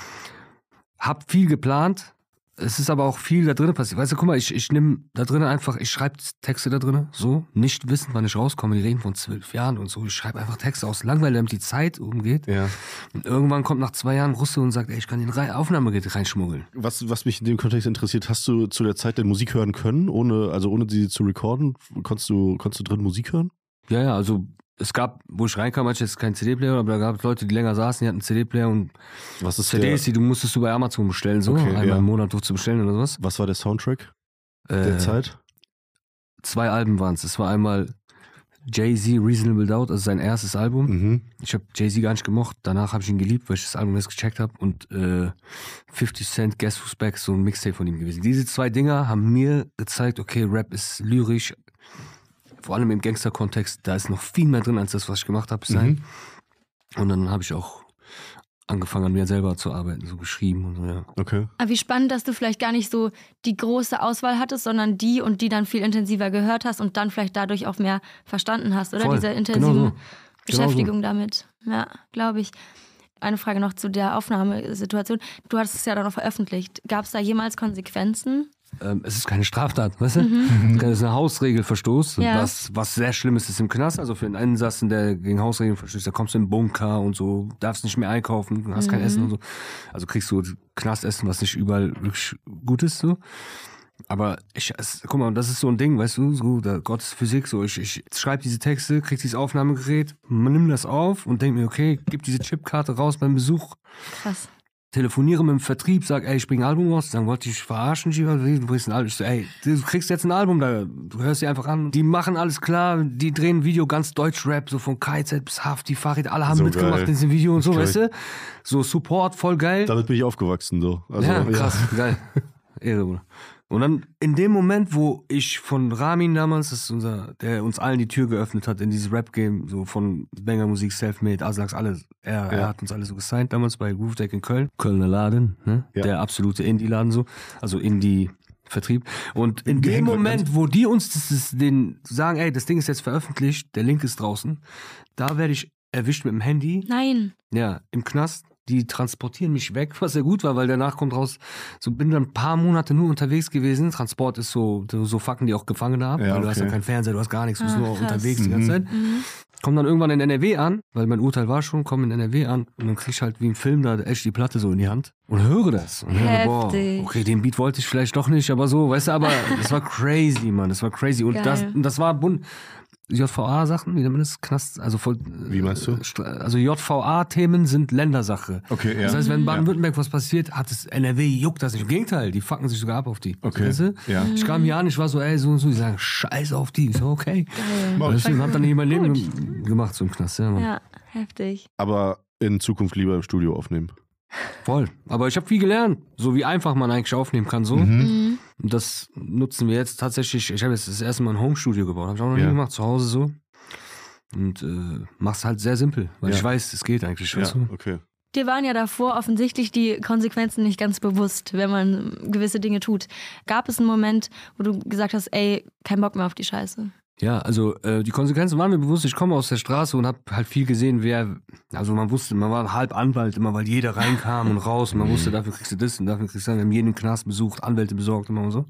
hab viel geplant. Es ist aber auch viel da drin passiert. Weißt du, guck mal, ich, ich nehme da drin einfach, ich schreibe Texte da drin, so, nicht wissen, wann ich rauskomme. Die reden von zwölf Jahren und so. Ich schreibe einfach Texte aus Langeweile, damit die Zeit umgeht. Ja. Und irgendwann kommt nach zwei Jahren Russe und sagt, ey, ich kann den Re- Aufnahmegerät reinschmuggeln. Was, was mich in dem Kontext interessiert, hast du zu der Zeit denn Musik hören können, ohne, also ohne sie zu recorden? Konntest du, konntest du drin Musik hören? Ja, ja, also es gab, wo ich reinkam, hatte ich jetzt keinen C D-Player, aber da gab es Leute, die länger saßen, die hatten einen C D-Player und was ist C Ds, die du musstest du bei Amazon bestellen, so okay, einmal ja. im Monat durfst du bestellen oder sowas. Was war der Soundtrack äh, der Zeit? Zwei Alben waren es. Es war einmal Jay-Z, Reasonable Doubt, also sein erstes Album. Mhm. Ich habe Jay-Z gar nicht gemocht, danach habe ich ihn geliebt, weil ich das Album erst gecheckt habe, und äh, fifty Cent, Guess Who's Back, so ein Mixtape von ihm gewesen. Diese zwei Dinger haben mir gezeigt, okay, Rap ist lyrisch, vor allem im Gangster-Kontext, da ist noch viel mehr drin, als das, was ich gemacht habe bis dahin. Mhm. Und dann habe ich auch angefangen, an mir selber zu arbeiten, so geschrieben und so, ja. Okay. Aber wie spannend, dass du vielleicht gar nicht so die große Auswahl hattest, sondern die und die dann viel intensiver gehört hast und dann vielleicht dadurch auch mehr verstanden hast, oder? Voll. Diese intensive genau so. Beschäftigung genau so. damit. Ja, glaube ich. Eine Frage noch zu der Aufnahmesituation. Du hattest es ja dann noch veröffentlicht. Gab es da jemals Konsequenzen? Ähm, es ist keine Straftat, weißt du? Mhm. Es ist ein Hausregelverstoß, Ja. was, was sehr schlimm ist, ist im Knast. Also für einen Insassen, der gegen Hausregeln verstößt, da kommst du in den Bunker und so, darfst nicht mehr einkaufen, hast kein Mhm. Essen und so. Also kriegst du Knastessen, was nicht überall wirklich gut ist, so. Aber ich, es, guck mal, das ist so ein Ding, weißt du, so, da, Gottes Physik, so, ich, ich schreibe diese Texte, krieg dieses Aufnahmegerät, nimm das auf und denk mir, okay, gib diese Chipkarte raus beim Besuch. Krass. Telefoniere mit dem Vertrieb, sag, ey, ich bring ein Album raus, dann wollte ich verarschen, du bringst ein Album. Ich so, ey, du kriegst jetzt ein Album, da, du hörst sie einfach an. Die machen alles klar, die drehen ein Video, ganz Deutsch-Rap, so von K Z bis Hafti, Farid, alle haben So mitgemacht geil. in diesem Video und so, Geil. weißt du? So Support, voll geil. Damit bin ich aufgewachsen, so. Also, ja, krass, geil. Ehre, Bruder. Und dann in dem Moment, wo ich von Ramin damals, das ist unser, der uns allen die Tür geöffnet hat in dieses Rap-Game, so von Banger Musik, Selfmade, Aslaks, alles, er, Ja. er hat uns alle so gesigned damals bei Groove Deck in Köln. Kölner Laden, ne? Ja. Der absolute Indie-Laden so, also Indie-Vertrieb. Und in Die dem hängen Moment, wo die uns das, das, den sagen, ey, das Ding ist jetzt veröffentlicht, der Link ist draußen, da werde ich erwischt mit dem Handy, Nein. ja, im Knast. Die transportieren mich weg, was sehr gut war, weil danach kommt raus, so bin dann ein paar Monate nur unterwegs gewesen. Transport ist so, so fucken die auch Gefangene ab, Ja, weil du okay. hast ja keinen Fernseher, du hast gar nichts, du bist Ah, nur krass. unterwegs die ganze Zeit. Mhm. Komm dann irgendwann in N R W an, weil mein Urteil war schon, komm in N R W an und dann krieg ich halt wie im Film da echt die Platte so in die Hand und höre das. Und höre, boah, Heftig. okay, den Beat wollte ich vielleicht doch nicht, aber so, weißt du, aber das war crazy, Mann, das war crazy. Und Geil. das, das war bunt. J V A-Sachen, wie nennt man das? Knast, also voll. Wie meinst du? Also J V A-Themen sind Ländersache. Okay, ja. Das heißt, wenn in Baden-Württemberg was passiert, hat es N R W juckt das nicht. Im Gegenteil, die fucken sich sogar ab auf die. Okay, Weißt du? ja. Ich kam hier an, ich war so, ey, so und so, die sagen, scheiß auf die. Ich so, okay. Geil. Weißt du, und hab dann hier mein Leben ge- gemacht, so im Knast. Ja, Mann. Ja, heftig. Aber in Zukunft lieber im Studio aufnehmen. Voll. Aber ich habe viel gelernt. So wie einfach man eigentlich aufnehmen kann, so. Mhm. Und das nutzen wir jetzt tatsächlich. Ich habe jetzt das erste Mal ein Homestudio gebaut. Habe ich auch noch Ja. nie gemacht, zu Hause so. Und äh, mach's halt sehr simpel, weil Ja. ich weiß, es geht eigentlich. Ja, Weißt du? okay. Dir waren ja davor offensichtlich die Konsequenzen nicht ganz bewusst, wenn man gewisse Dinge tut. Gab es einen Moment, wo du gesagt hast, ey, kein Bock mehr auf die Scheiße? Ja, also äh, die Konsequenzen waren mir bewusst. Ich komme aus der Straße und habe halt viel gesehen, wer, also man wusste, man war halb Anwalt immer, weil jeder reinkam und raus. Und man wusste, dafür kriegst du das und dafür kriegst du das. Wir haben jeden Knast besucht, Anwälte besorgt immer und so.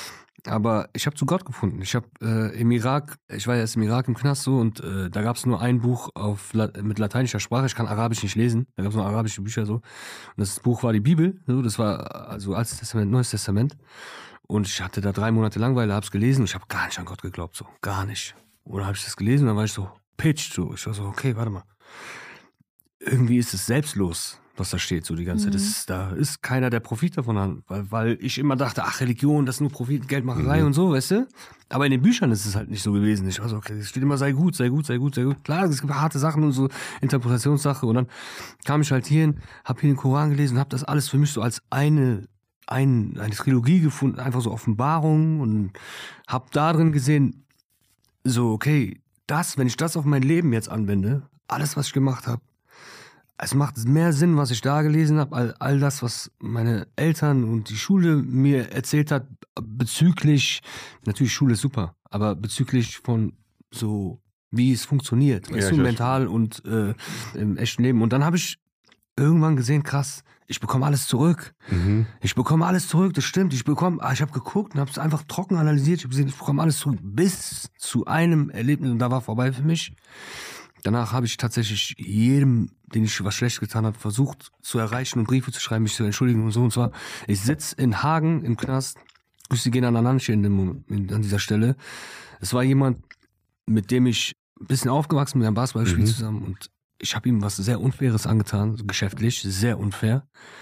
Aber ich habe zu Gott gefunden. Ich habe äh, im Irak, ich war ja erst im Irak im Knast so und äh, da gab es nur ein Buch auf La- mit lateinischer Sprache. Ich kann Arabisch nicht lesen. Da gab es nur arabische Bücher so. Und das Buch war die Bibel. So, das war also Altes Testament, Neues Testament. Und ich hatte da drei Monate Langeweile, hab's gelesen und ich habe gar nicht an Gott geglaubt, so gar nicht. Oder habe ich das gelesen und dann war ich so pitched, so. Ich war so, okay, warte mal. Irgendwie ist es selbstlos, was da steht, so die ganze Zeit. Das ist, da ist keiner, der Profit davon hat, weil, weil ich immer dachte, ach, Religion, das ist nur Profit, Geldmacherei Mhm. und so, weißt du? Aber in den Büchern ist es halt nicht so gewesen. Ich war so, okay, es steht immer, sei gut, sei gut, sei gut, sei gut. Klar, es gibt harte Sachen und so, Interpretationssache. Und dann kam ich halt hierhin, hab hier den Koran gelesen und hab das alles für mich so als eine Ein, eine Trilogie gefunden, einfach so Offenbarung und hab da drin gesehen, so, okay, das, wenn ich das auf mein Leben jetzt anwende, alles, was ich gemacht habe, es macht mehr Sinn, was ich da gelesen habe, als all das, was meine Eltern und die Schule mir erzählt hat, bezüglich, natürlich Schule ist super, aber bezüglich von so, wie es funktioniert, weißt Ja, du, ich mental und äh, im echten Leben. Und dann habe ich irgendwann gesehen, krass, ich bekomme alles zurück. Mhm. Ich bekomme alles zurück, das stimmt. Ich bekomme, ich habe geguckt und habe es einfach trocken analysiert. Ich habe gesehen, ich bekomme alles zurück bis zu einem Erlebnis und da war vorbei für mich. Danach habe ich tatsächlich jedem, den ich was schlecht getan habe, versucht zu erreichen und Briefe zu schreiben, mich zu entschuldigen und so. Und zwar, ich sitze in Hagen im Knast. Grüße gehen an Ananche in dem Moment, in, an dieser Stelle. Es war jemand, mit dem ich ein bisschen aufgewachsen bin, wir haben Basketball gespielt Mhm. zusammen und ich habe ihm was sehr Unfaires angetan, so geschäftlich, sehr unfair.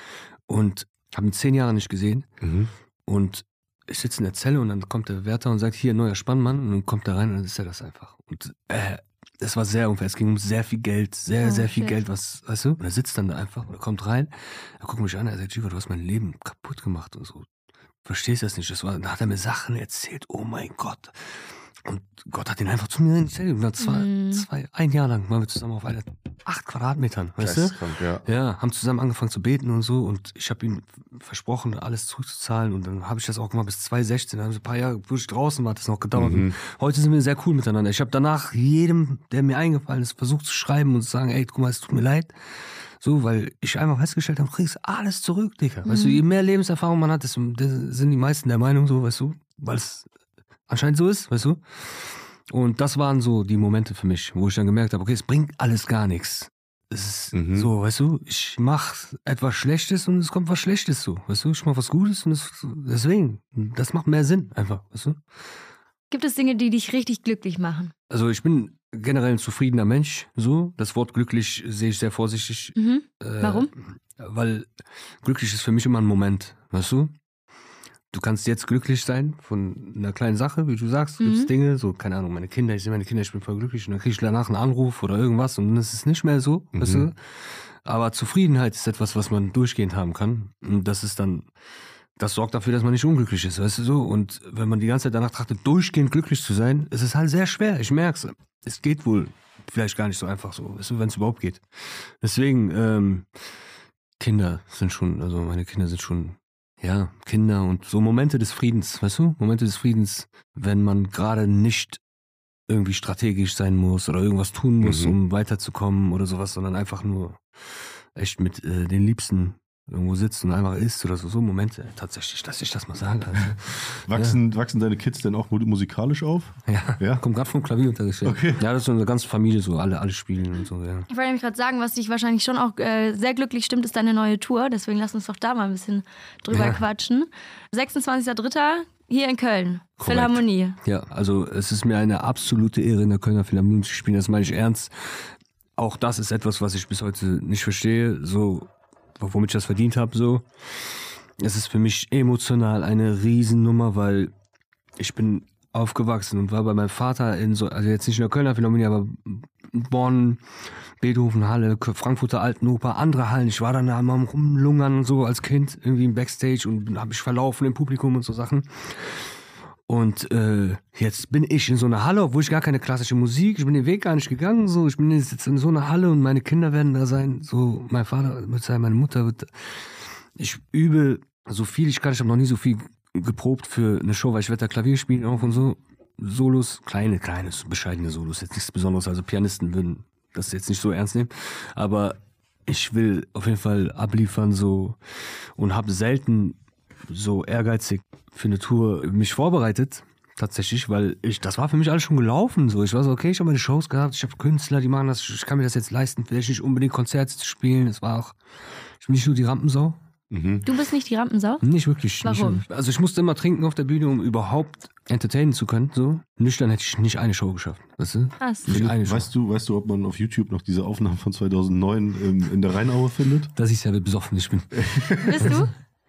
Und habe ihn zehn Jahre nicht gesehen. Mhm. Und ich sitze in der Zelle und dann kommt der Wärter und sagt, hier, neuer Spannmann. Und dann kommt er rein und dann ist er das einfach. Und äh, das war sehr unfair. Es ging um sehr viel Geld, sehr, Oh, sehr viel shit. Geld, was, weißt du? Und er sitzt dann da einfach und er kommt rein, er guckt mich an, er sagt, Giva, du hast mein Leben kaputt gemacht und so. Verstehst du das nicht? Das war, dann hat er mir Sachen erzählt, oh mein Gott. Und Gott hat ihn einfach zu mir in die Zelle gebracht. Und zwei, Mhm. zwei, ein Jahr lang waren wir zusammen auf einer acht Quadratmetern, weißt du? Geisteskrank, ja. Ja, haben zusammen angefangen zu beten und so und ich habe ihm versprochen, alles zurückzuzahlen und dann habe ich das auch gemacht bis zwanzig sechzehn, dann haben so ein paar Jahre, wo ich draußen war, hat das noch gedauert. Mhm. Und heute sind wir sehr cool miteinander. Ich habe danach jedem, der mir eingefallen ist, versucht zu schreiben und zu sagen, ey, guck mal, es tut mir leid. So, weil ich einfach festgestellt habe, du kriegst alles zurück, Digga. Weißt du, je mehr Lebenserfahrung man hat, desto desto sind die meisten der Meinung so, weißt du, weil es anscheinend so ist, weißt du. Und das waren so die Momente für mich, wo ich dann gemerkt habe, okay, es bringt alles gar nichts. Es ist Mhm. so, weißt du, ich mach etwas Schlechtes und es kommt was Schlechtes so, weißt du, ich mach was Gutes und es, deswegen, das macht mehr Sinn einfach, weißt du. Gibt es Dinge, die dich richtig glücklich machen? Also ich bin generell ein zufriedener Mensch, so. Das Wort glücklich sehe ich sehr vorsichtig. Mhm. Äh, Warum? Weil glücklich ist für mich immer ein Moment, weißt du? Du kannst jetzt glücklich sein von einer kleinen Sache, wie du sagst, Mhm. gibt es Dinge, so, keine Ahnung, meine Kinder, ich sehe meine Kinder, ich bin voll glücklich und dann kriege ich danach einen Anruf oder irgendwas und dann ist es nicht mehr so, Mhm. weißt du? Aber Zufriedenheit ist etwas, was man durchgehend haben kann und das ist dann, das sorgt dafür, dass man nicht unglücklich ist, weißt du so? Und wenn man die ganze Zeit danach trachtet, durchgehend glücklich zu sein, ist es halt sehr schwer, ich merk's. Es geht wohl vielleicht gar nicht so einfach so, weißt du, wenn es überhaupt geht. Deswegen, ähm, Kinder sind schon, also meine Kinder sind schon, ja, Kinder und so Momente des Friedens, weißt du? Momente des Friedens, wenn man gerade nicht irgendwie strategisch sein muss oder irgendwas tun muss, Mhm. um weiterzukommen oder sowas, sondern einfach nur echt mit äh, den Liebsten irgendwo sitzt und einfach isst oder so. So Momente tatsächlich, dass ich das mal sage. Also, Wachsen, wachsen deine Kids denn auch mu- musikalisch auf? ja, Ja? kommt gerade vom Klavierunterricht. Ja. Okay. Ja, das ist unsere ganze Familie so, alle, alle spielen und so, ja. Ich wollte nämlich gerade sagen, was dich wahrscheinlich schon auch äh, sehr glücklich stimmt, ist deine neue Tour. Deswegen lass uns doch da mal ein bisschen drüber Ja. quatschen. sechsundzwanzigster dritter hier in Köln. Korrekt. Philharmonie. Ja, also es ist mir eine absolute Ehre, in der Kölner Philharmonie zu spielen. Das meine ich ernst. Auch das ist etwas, was ich bis heute nicht verstehe, so womit ich das verdient habe. So, es ist für mich emotional eine Riesennummer, weil ich bin aufgewachsen und war bei meinem Vater in so, also jetzt nicht in der Kölner Philharmonie, aber Bonn, Beethoven-Halle, Frankfurter Altenoper, andere Hallen. Ich war dann da immer am Rumlungern und so als Kind, irgendwie im Backstage und habe mich verlaufen im Publikum und so Sachen. Und äh, jetzt bin ich in so einer Halle, obwohl ich gar keine klassische Musik, ich bin den Weg gar nicht gegangen, so, ich bin jetzt in so einer Halle und meine Kinder werden da sein, so, mein Vater wird sein, meine Mutter wird, ich übe so viel ich kann, ich habe noch nie so viel geprobt für eine Show, weil ich werde da Klavier spielen auch und so, Solos, kleine, kleine, bescheidene Solos, jetzt nichts Besonderes, also Pianisten würden das jetzt nicht so ernst nehmen, aber ich will auf jeden Fall abliefern, so, und habe selten so ehrgeizig für eine Tour mich vorbereitet, tatsächlich, weil ich, das war für mich alles schon gelaufen, so. Ich war so, okay, ich habe meine Shows gehabt, ich habe Künstler, die machen das, ich kann mir das jetzt leisten, vielleicht nicht unbedingt Konzerte zu spielen, es war auch, ich bin nicht nur die Rampensau. Mhm. Du bist nicht die Rampensau? Nicht wirklich. Warum? Nicht, also ich musste immer trinken auf der Bühne, um überhaupt entertainen zu können, so. Nüchtern hätte ich nicht eine Show geschafft, weißt du? Krass. Nicht eine Show. Weißt du, weißt du, ob man auf YouTube noch diese Aufnahmen von zweitausendneun ähm, in der Rheinaue findet? Dass ich ja besoffen nicht bin. Bist du?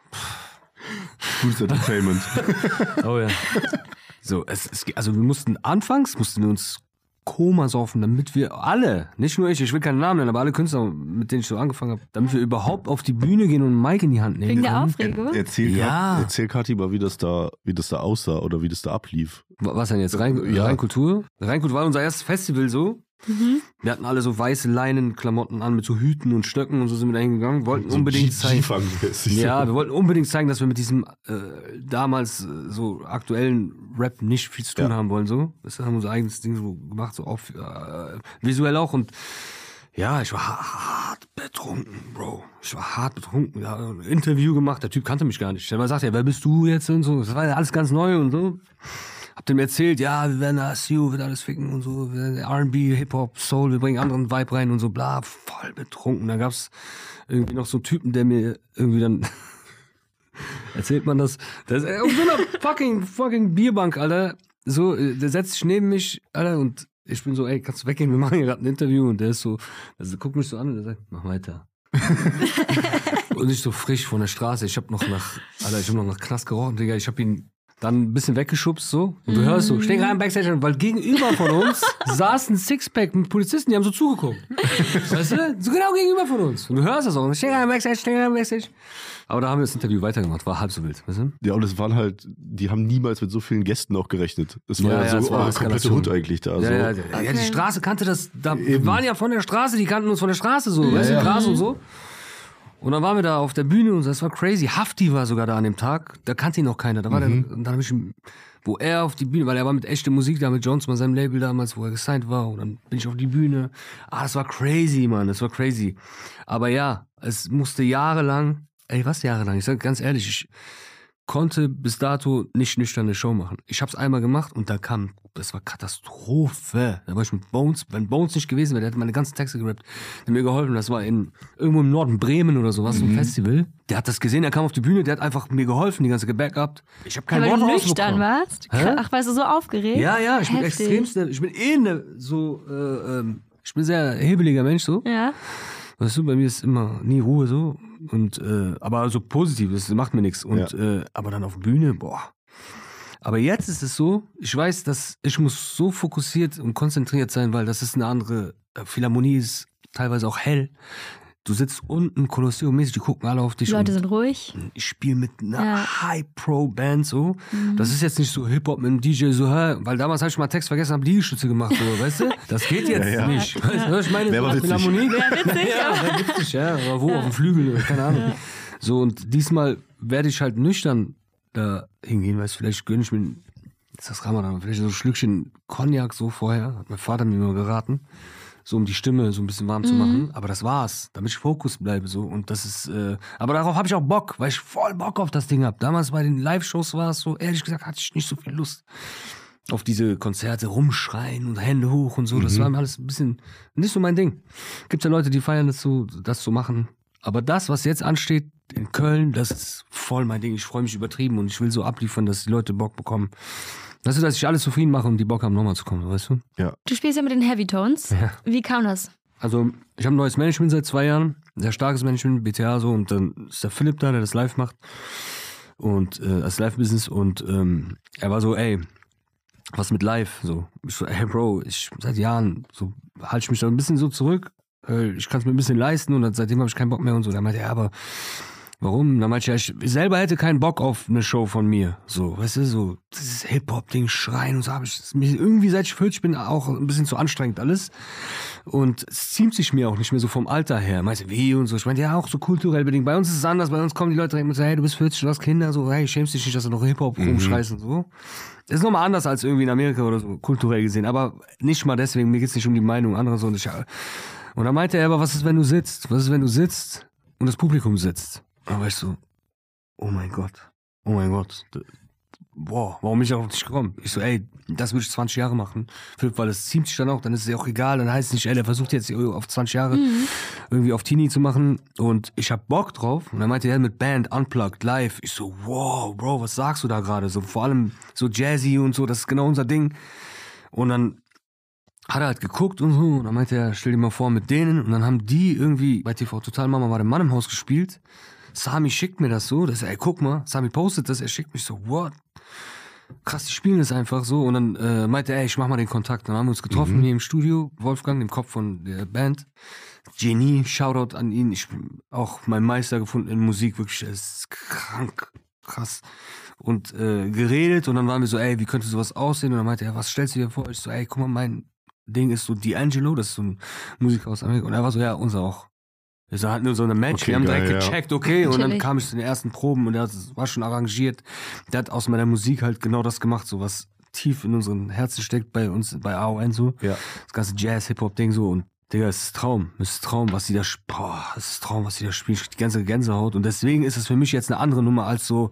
Gutes Entertainment. Oh ja. So, es, es, also wir mussten anfangs, mussten wir uns Koma saufen, damit wir alle, nicht nur ich, ich will keinen Namen nennen, aber alle Künstler, mit denen ich so angefangen habe, damit wir überhaupt auf die Bühne gehen und einen Mic in die Hand nehmen. Wegen der können. Aufregung? Erzähl, Ja. erzähl Kathi mal, wie das da, wie das da aussah oder wie das da ablief. Was denn jetzt? Rhein, Ja. Rheinkultur? Rheinkultur war unser erstes Festival so. Mhm. Wir hatten alle so weiße Leinenklamotten an mit so Hüten und Stöcken und so sind wir da hingegangen. Wollten So unbedingt G- zeigen. G-Funk-mäßig. Ja, wir wollten unbedingt zeigen, dass wir mit diesem äh, damals äh, so aktuellen Rap nicht viel zu tun Ja. haben wollen. So, das haben unser eigenes Ding so gemacht, so auf äh, visuell auch. Und ja, ich war hart betrunken, Bro. Ich war hart betrunken. Ja, ein Interview gemacht. Der Typ kannte mich gar nicht. Der mal sagt ja, wer bist du jetzt und so. Das war ja alles ganz neu und so. Hab dem erzählt, ja, wir werden S U, wird alles ficken und so, R and B, Hip-Hop, Soul, wir bringen anderen Vibe rein und so, bla, voll betrunken. Dann gab's irgendwie noch so einen Typen, der mir irgendwie dann erzählt man das, der ist auf so einer fucking, fucking Bierbank, Alter, so, der setzt sich neben mich, Alter, und ich bin so, ey, kannst du weggehen, wir machen hier gerade ein Interview und der ist so, also guckt mich so an und der sagt, mach weiter. Und ich so frisch von der Straße, ich hab noch nach, Alter, ich hab noch nach Knast gerochen, Digga, ich hab ihn dann ein bisschen weggeschubst so und du hörst so, steh rein Backstage, weil gegenüber von uns saß ein Sixpack mit Polizisten, die haben so zugeguckt. Weißt du? So genau gegenüber von uns. Und du hörst das auch. Steh rein Backstage, steh rein Backstage. Aber da haben wir das Interview weitergemacht, war halb so wild, weißt du? Ja, und es waren halt, die haben niemals mit so vielen Gästen auch gerechnet. Es war Ja, ja, ja, so es war eine eine komplette Eskalation. Hut eigentlich da. Ja, so. ja, ja, ja, die Straße kannte das, da, wir waren ja von der Straße, die kannten uns von der Straße so, weißt du, ja. Gras und so. Und dann waren wir da auf der Bühne und das war crazy. Hafti war sogar da an dem Tag, da kannte ihn noch keiner. Da war Mhm. der, und dann habe ich ihn, wo er auf die Bühne, weil er war mit echter Musik da, mit Jones, mit seinem Label damals, wo er gesigned war. Und dann bin ich auf die Bühne. Ah, das war crazy, Mann, das war crazy. Aber ja, es musste jahrelang, ey, was jahrelang? Ich sag ganz ehrlich, ich konnte bis dato nicht nüchtern eine Show machen. Ich hab's einmal gemacht und da kam, das war Katastrophe. Da war ich mit Bones, wenn Bones nicht gewesen wäre, der hätte meine ganzen Texte gerappt, der hat mir geholfen. Das war in irgendwo im Norden Bremen oder sowas, so ein Festival. Der hat das gesehen, der kam auf die Bühne, der hat einfach mir geholfen, die ganze gebackupt. Ich habe kein Weil Wort du nüchtern rausbekommen. warst? Hä? Ach, warst du so aufgeregt? Ja, ja, ich bin Heftig. extremst, ich bin eh ne, so, äh, ähm, ich bin sehr hebeliger Mensch so. Ja. Weißt du, bei mir ist immer nie Ruhe so. Und, äh, aber so positiv, das macht mir nichts. Und, äh, aber dann auf der Bühne, boah. Aber jetzt ist es so, ich weiß, dass ich muss so fokussiert und konzentriert sein, weil das ist eine andere, äh, Philharmonie ist teilweise auch hell. Du sitzt unten, Kolosseum-mäßig, die gucken alle auf dich. Die Leute und sind ruhig. ich spiele mit einer Ja. High-Pro-Band so. Das ist jetzt nicht so Hip-Hop mit einem D J so, hä? Weil damals habe ich mal Text vergessen, habe Liegestütze gemacht, so, weißt du? Das geht jetzt Ja, ja. nicht. Weißt du, was ich meine? Wär So aber witzig. Philharmonie. Wär witzig, ja, aber- wär witzig, ja. Aber wo? Auf dem Flügel, keine Ahnung. So, und diesmal werde ich halt nüchtern da hingehen, weißt du, vielleicht gönne ich mir, ist das Ramadan, vielleicht so ein Schlückchen Cognac so vorher, hat mein Vater mir immer geraten. So um die Stimme so ein bisschen warm zu machen. Aber das war's, damit ich Fokus bleibe so. Und das ist, äh, aber darauf habe ich auch Bock, weil ich voll Bock auf das Ding hab. Damals bei den Live-Shows war es so, ehrlich gesagt, hatte ich nicht so viel Lust auf diese Konzerte, rumschreien und Hände hoch und so. Das war mir alles ein bisschen nicht so mein Ding. Gibt's ja Leute, die feiern das so, das zu machen. Aber das, was jetzt ansteht in Köln, das ist voll mein Ding. Ich freue mich übertrieben und ich will so abliefern, dass die Leute Bock bekommen. Weißt du, dass ich alles zufrieden mache und die Bock haben, nochmal zu kommen, weißt du? Du spielst ja mit den Heavy Tones. Ja. Wie kam das? Also, ich habe ein neues Management seit zwei Jahren. Sehr starkes Management, B T A so. Und dann ist der Philipp da, der das live macht. Und äh, das Live-Business. Und ähm, er war so, ey, was mit live? So, ich so, hey Bro, ich seit Jahren so halte ich mich da ein bisschen so zurück. Ich kann es mir ein bisschen leisten und dann, seitdem habe ich keinen Bock mehr und so. Dann meinte er, ja, aber warum? Dann meinte ich, ja, ich selber hätte keinen Bock auf eine Show von mir. So, weißt du, so dieses Hip-Hop-Ding, Schreien und so habe ich mir irgendwie, seit ich vierzig bin, auch ein bisschen zu anstrengend alles. Und es ziemt sich mir auch nicht mehr so vom Alter her. Meinte, wie und so. Ich meinte, ja, auch so kulturell bedingt. Bei uns ist es anders. Bei uns kommen die Leute direkt und sagen, hey, du bist vierzig, du hast Kinder. So, hey, schämst dich nicht, dass du noch Hip-Hop mhm. rumschreist und so. Das ist nochmal anders als irgendwie in Amerika oder so, kulturell gesehen. Aber nicht mal deswegen, mir geht's nicht um die Meinung anderer so. Und ich, Und dann meinte er aber, was ist, wenn du sitzt? Was ist, wenn du sitzt und das Publikum sitzt? Und dann war ich so, oh mein Gott, oh mein Gott, boah, warum bin ich auf dich gekommen? Ich so, ey, das würde ich zwanzig Jahre machen, Philipp, weil das ziemt sich dann auch, dann ist es ja auch egal, dann heißt es nicht, ey, der versucht jetzt auf zwanzig Jahre mhm. irgendwie auf Teenie zu machen und ich hab Bock drauf. Und dann meinte er mit Band, Unplugged, live. Ich so, wow, Bro, was sagst du da gerade? So, vor allem so Jazzy und so, das ist genau unser Ding. Und dann hat er halt geguckt und so, und dann meinte er, stell dir mal vor, mit denen, und dann haben die irgendwie, bei T V Total Mama war der Mann im Haus gespielt, Sami schickt mir das so, dass er, ey, guck mal, Sami postet das, er schickt mich so, what? Krass, die spielen das einfach so, und dann äh, meinte er, ey, ich mach mal den Kontakt, dann haben wir uns getroffen mhm. hier im Studio, Wolfgang, dem Kopf von der Band, Genie, Shoutout an ihn, ich bin auch mein Meister gefunden in Musik, wirklich, er ist krank, krass. Und äh, geredet, und dann waren wir so, ey, wie könnte sowas aussehen, und dann meinte er, was stellst du dir vor? Ich so, ey, guck mal, mein Ding ist so D'Angelo, das ist so ein Musiker aus Amerika. Und er war so, ja, unser auch. Wir hatten nur so eine Match, okay, wir haben geil, direkt ja. gecheckt, okay. Und dann kam ich zu den ersten Proben und er war schon arrangiert. Der hat aus meiner Musik halt genau das gemacht, so was tief in unseren Herzen steckt, bei uns, bei A O N so. Ja. Das ganze Jazz-Hip-Hop-Ding so. Und Digga, es ist Traum. Es ist Traum, was die da, boah, es ist Traum, was die da spielen. Die ganze Gänsehaut. Und deswegen ist es für mich jetzt eine andere Nummer als so,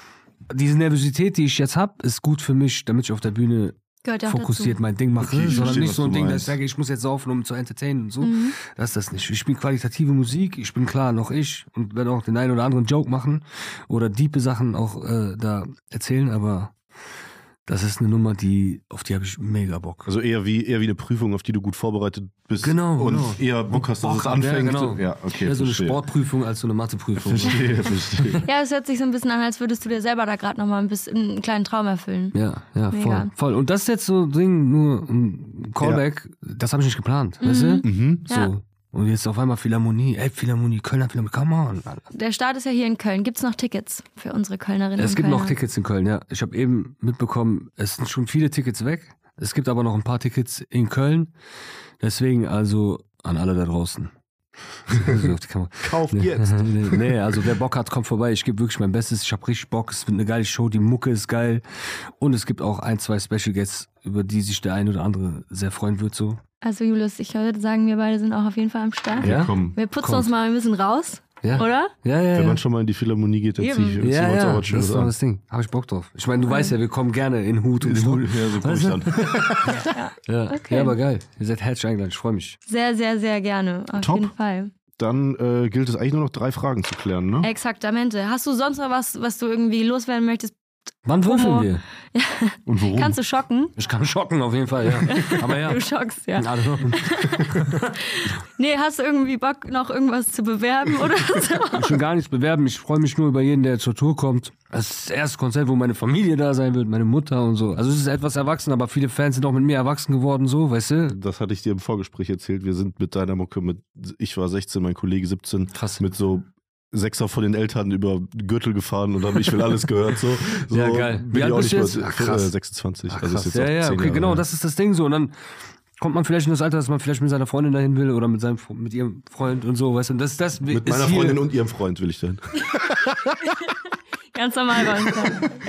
diese Nervosität, die ich jetzt hab, ist gut für mich, damit ich auf der Bühne fokussiert dazu. Mein Ding mache, okay, sondern verstehe, nicht so ein Ding, dass ich sage, ich muss jetzt saufen, um zu entertainen und so. Mhm. Das ist das nicht. Ich spiele qualitative Musik, ich bin klar noch ich und werde auch den einen oder anderen Joke machen oder diepe Sachen auch äh, da erzählen, aber das ist eine Nummer, die, auf die habe ich mega Bock. Also eher wie, eher wie eine Prüfung, auf die du gut vorbereitet bist. Genau, und genau. eher Bock hast, dass Bock es anfängt. Ja, genau. Ja, okay, eher so eine verstehe. Sportprüfung als so eine Matheprüfung. Verstehe, verstehe. Ja, es hört sich so ein bisschen an, als würdest du dir selber da gerade nochmal ein bisschen einen kleinen Traum erfüllen. Ja, ja, voll, voll. Und das ist jetzt so ein Ding, nur ein Callback, ja. Das habe ich nicht geplant, mhm. weißt du? Mhm. So. Ja. Und jetzt auf einmal Philharmonie, ey, Philharmonie, Kölner Philharmonie, come on. Der Start ist ja hier in Köln. Gibt es noch Tickets für unsere Kölnerinnen Es und gibt Kölner? noch Tickets in Köln, ja. Ich habe eben mitbekommen, es sind schon viele Tickets weg. Es gibt aber noch ein paar Tickets in Köln. Deswegen also an alle da draußen. Kauft nee, jetzt. Nee, nee, also wer Bock hat, kommt vorbei. Ich gebe wirklich mein Bestes. Ich habe richtig Bock. Es wird eine geile Show. Die Mucke ist geil. Und es gibt auch ein, zwei Special Guests, über die sich der ein oder andere sehr freuen wird. So. Also Julius, ich würde sagen, wir beide sind auch auf jeden Fall am Start. Ja? Komm, wir putzen kommt. uns mal ein bisschen raus. Ja. Oder? Ja, ja, Wenn ja. man schon mal in die Philharmonie geht, dann ziehe ich uns ja, ja, auch das ist doch das Ding. Habe ich Bock drauf. Ich meine, du okay. weißt ja, wir kommen gerne in Hut und Stock. Ja, so komme ich dann. ja. Ja. Okay. Ja, aber geil. Ihr seid herzlich eingeladen. Ich freue mich. Sehr, sehr, sehr gerne. Auf Top. jeden Fall. Dann äh, gilt es eigentlich nur noch drei Fragen zu klären, ne? Exaktamente. Hast du sonst noch was, was du irgendwie loswerden möchtest? Wann würfeln wir? Ja. Und warum? Kannst du schocken? Ich kann schocken, auf jeden Fall, ja. Aber ja. Du schockst, ja. ja nee, hast du irgendwie Bock, noch irgendwas zu bewerben oder so? Ich will gar nichts bewerben. Ich freue mich nur über jeden, der zur Tour kommt. Das ist das erste Konzert, wo meine Familie da sein wird, meine Mutter und so. Also es ist etwas erwachsen, aber viele Fans sind auch mit mir erwachsen geworden, so, weißt du? Das hatte ich dir im Vorgespräch erzählt. Wir sind mit deiner Mucke, mit ich war sechzehn, mein Kollege siebzehn, krass, mit so Sechser von den Eltern über Gürtel gefahren und haben ich will alles gehört. So, so ja, geil. Wie alt bist du jetzt? Mal, Ach, krass. sechsundzwanzig. Ach, also ist jetzt ja, auch ja, zehn okay, Jahre, genau, ja. das ist das Ding so. Und dann kommt man vielleicht in das Alter, dass man vielleicht mit seiner Freundin dahin will oder mit seinem mit ihrem Freund und so, weißt du. Und das, das mit ist meiner hier. Freundin und ihrem Freund will ich dahin. Ganz normal bei uns.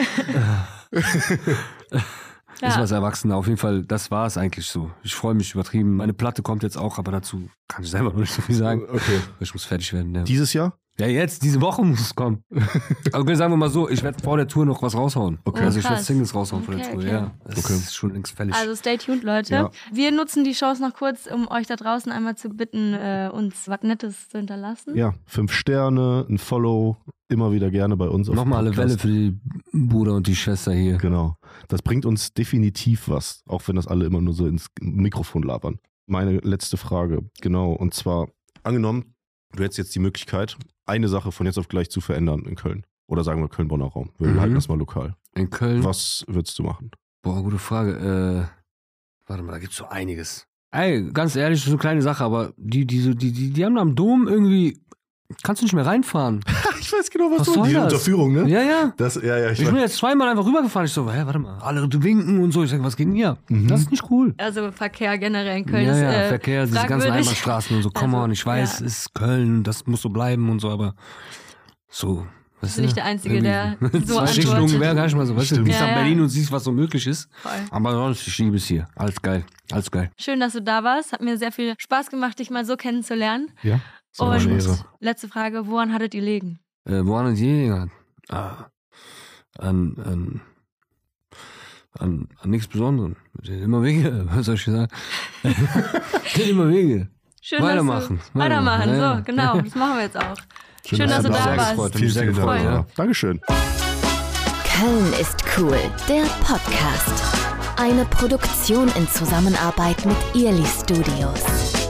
Ja. Ist was Erwachsener. Auf jeden Fall, das war es eigentlich so. Ich freue mich übertrieben. Meine Platte kommt jetzt auch, aber dazu kann ich selber noch nicht so viel sagen. Okay. Ich muss fertig werden. Ja. Dieses Jahr? Ja, jetzt, diese Woche muss es kommen. Also sagen wir mal so, ich werde vor der Tour noch was raushauen. Okay. Also oh, ich werde Singles raushauen okay, vor der Tour, okay. ja. Das okay. ist schon längst fällig. Also stay tuned, Leute. Ja. Wir nutzen die Chance noch kurz, um euch da draußen einmal zu bitten, äh, uns was Nettes zu hinterlassen. Ja, fünf Sterne, ein Follow, immer wieder gerne bei uns. Nochmal alle Welle für die Bruder und die Schwester hier. Genau. Das bringt uns definitiv was, auch wenn das alle immer nur so ins Mikrofon labern. Meine letzte Frage, genau, und zwar, angenommen, du hättest jetzt die Möglichkeit, eine Sache von jetzt auf gleich zu verändern in Köln. Oder sagen wir Köln-Bonner Raum. Wir Mhm. halten das mal lokal. In Köln? Was würdest du machen? Boah, gute Frage. Äh, warte mal, da gibt's so einiges. Ey, ganz ehrlich, so eine kleine Sache, aber die, die, so, die, die, die haben da am Dom irgendwie, kannst du nicht mehr reinfahren. Ich weiß genau, was, Was du soll Die das? Unterführung, ne? Ja, ja. Das, ja, ja, ich, Ich weiß. bin jetzt zweimal einfach rübergefahren. Ich so, hä, warte mal, alle winken und so. Ich sag, was geht denn hier? Mhm. Das ist nicht cool. Also Verkehr generell in Köln ja, ist ja, äh, Verkehr, diese ganzen fragwürdig. Einbahnstraßen und so, come Also, on, ich weiß, ja. es ist Köln, das muss so bleiben und so, aber so. Bist du nicht der Einzige, der so Zwei Richtungen antwortet. wäre gar nicht mal so. Weißt du, du Stimmt. gehst Ja, nach ja. Berlin und siehst, was so möglich ist. Voll. Aber sonst, ich liebe es hier. Alles geil, alles geil. Schön, dass du da warst. Hat mir sehr viel Spaß gemacht, dich mal so kennenzulernen. Ja, ist auch eine Ehre. Und letzte Frage, woran hattet ihr gelegen? Äh, woran hat die ah, an, an, an, an nichts Besonderem. Immer Wege, was soll ich sagen? Immer Wege. Schön, Weitermachen. Dass du, weitermachen, Ja, ja. so, genau. Das machen wir jetzt auch. Schön, Schön, dass du dass du da da warst. warst. Vielen, Sehr vielen Dank. gefreut, Ja. ja. Dankeschön. Köln ist cool, der Podcast. Eine Produktion in Zusammenarbeit mit Early Studios.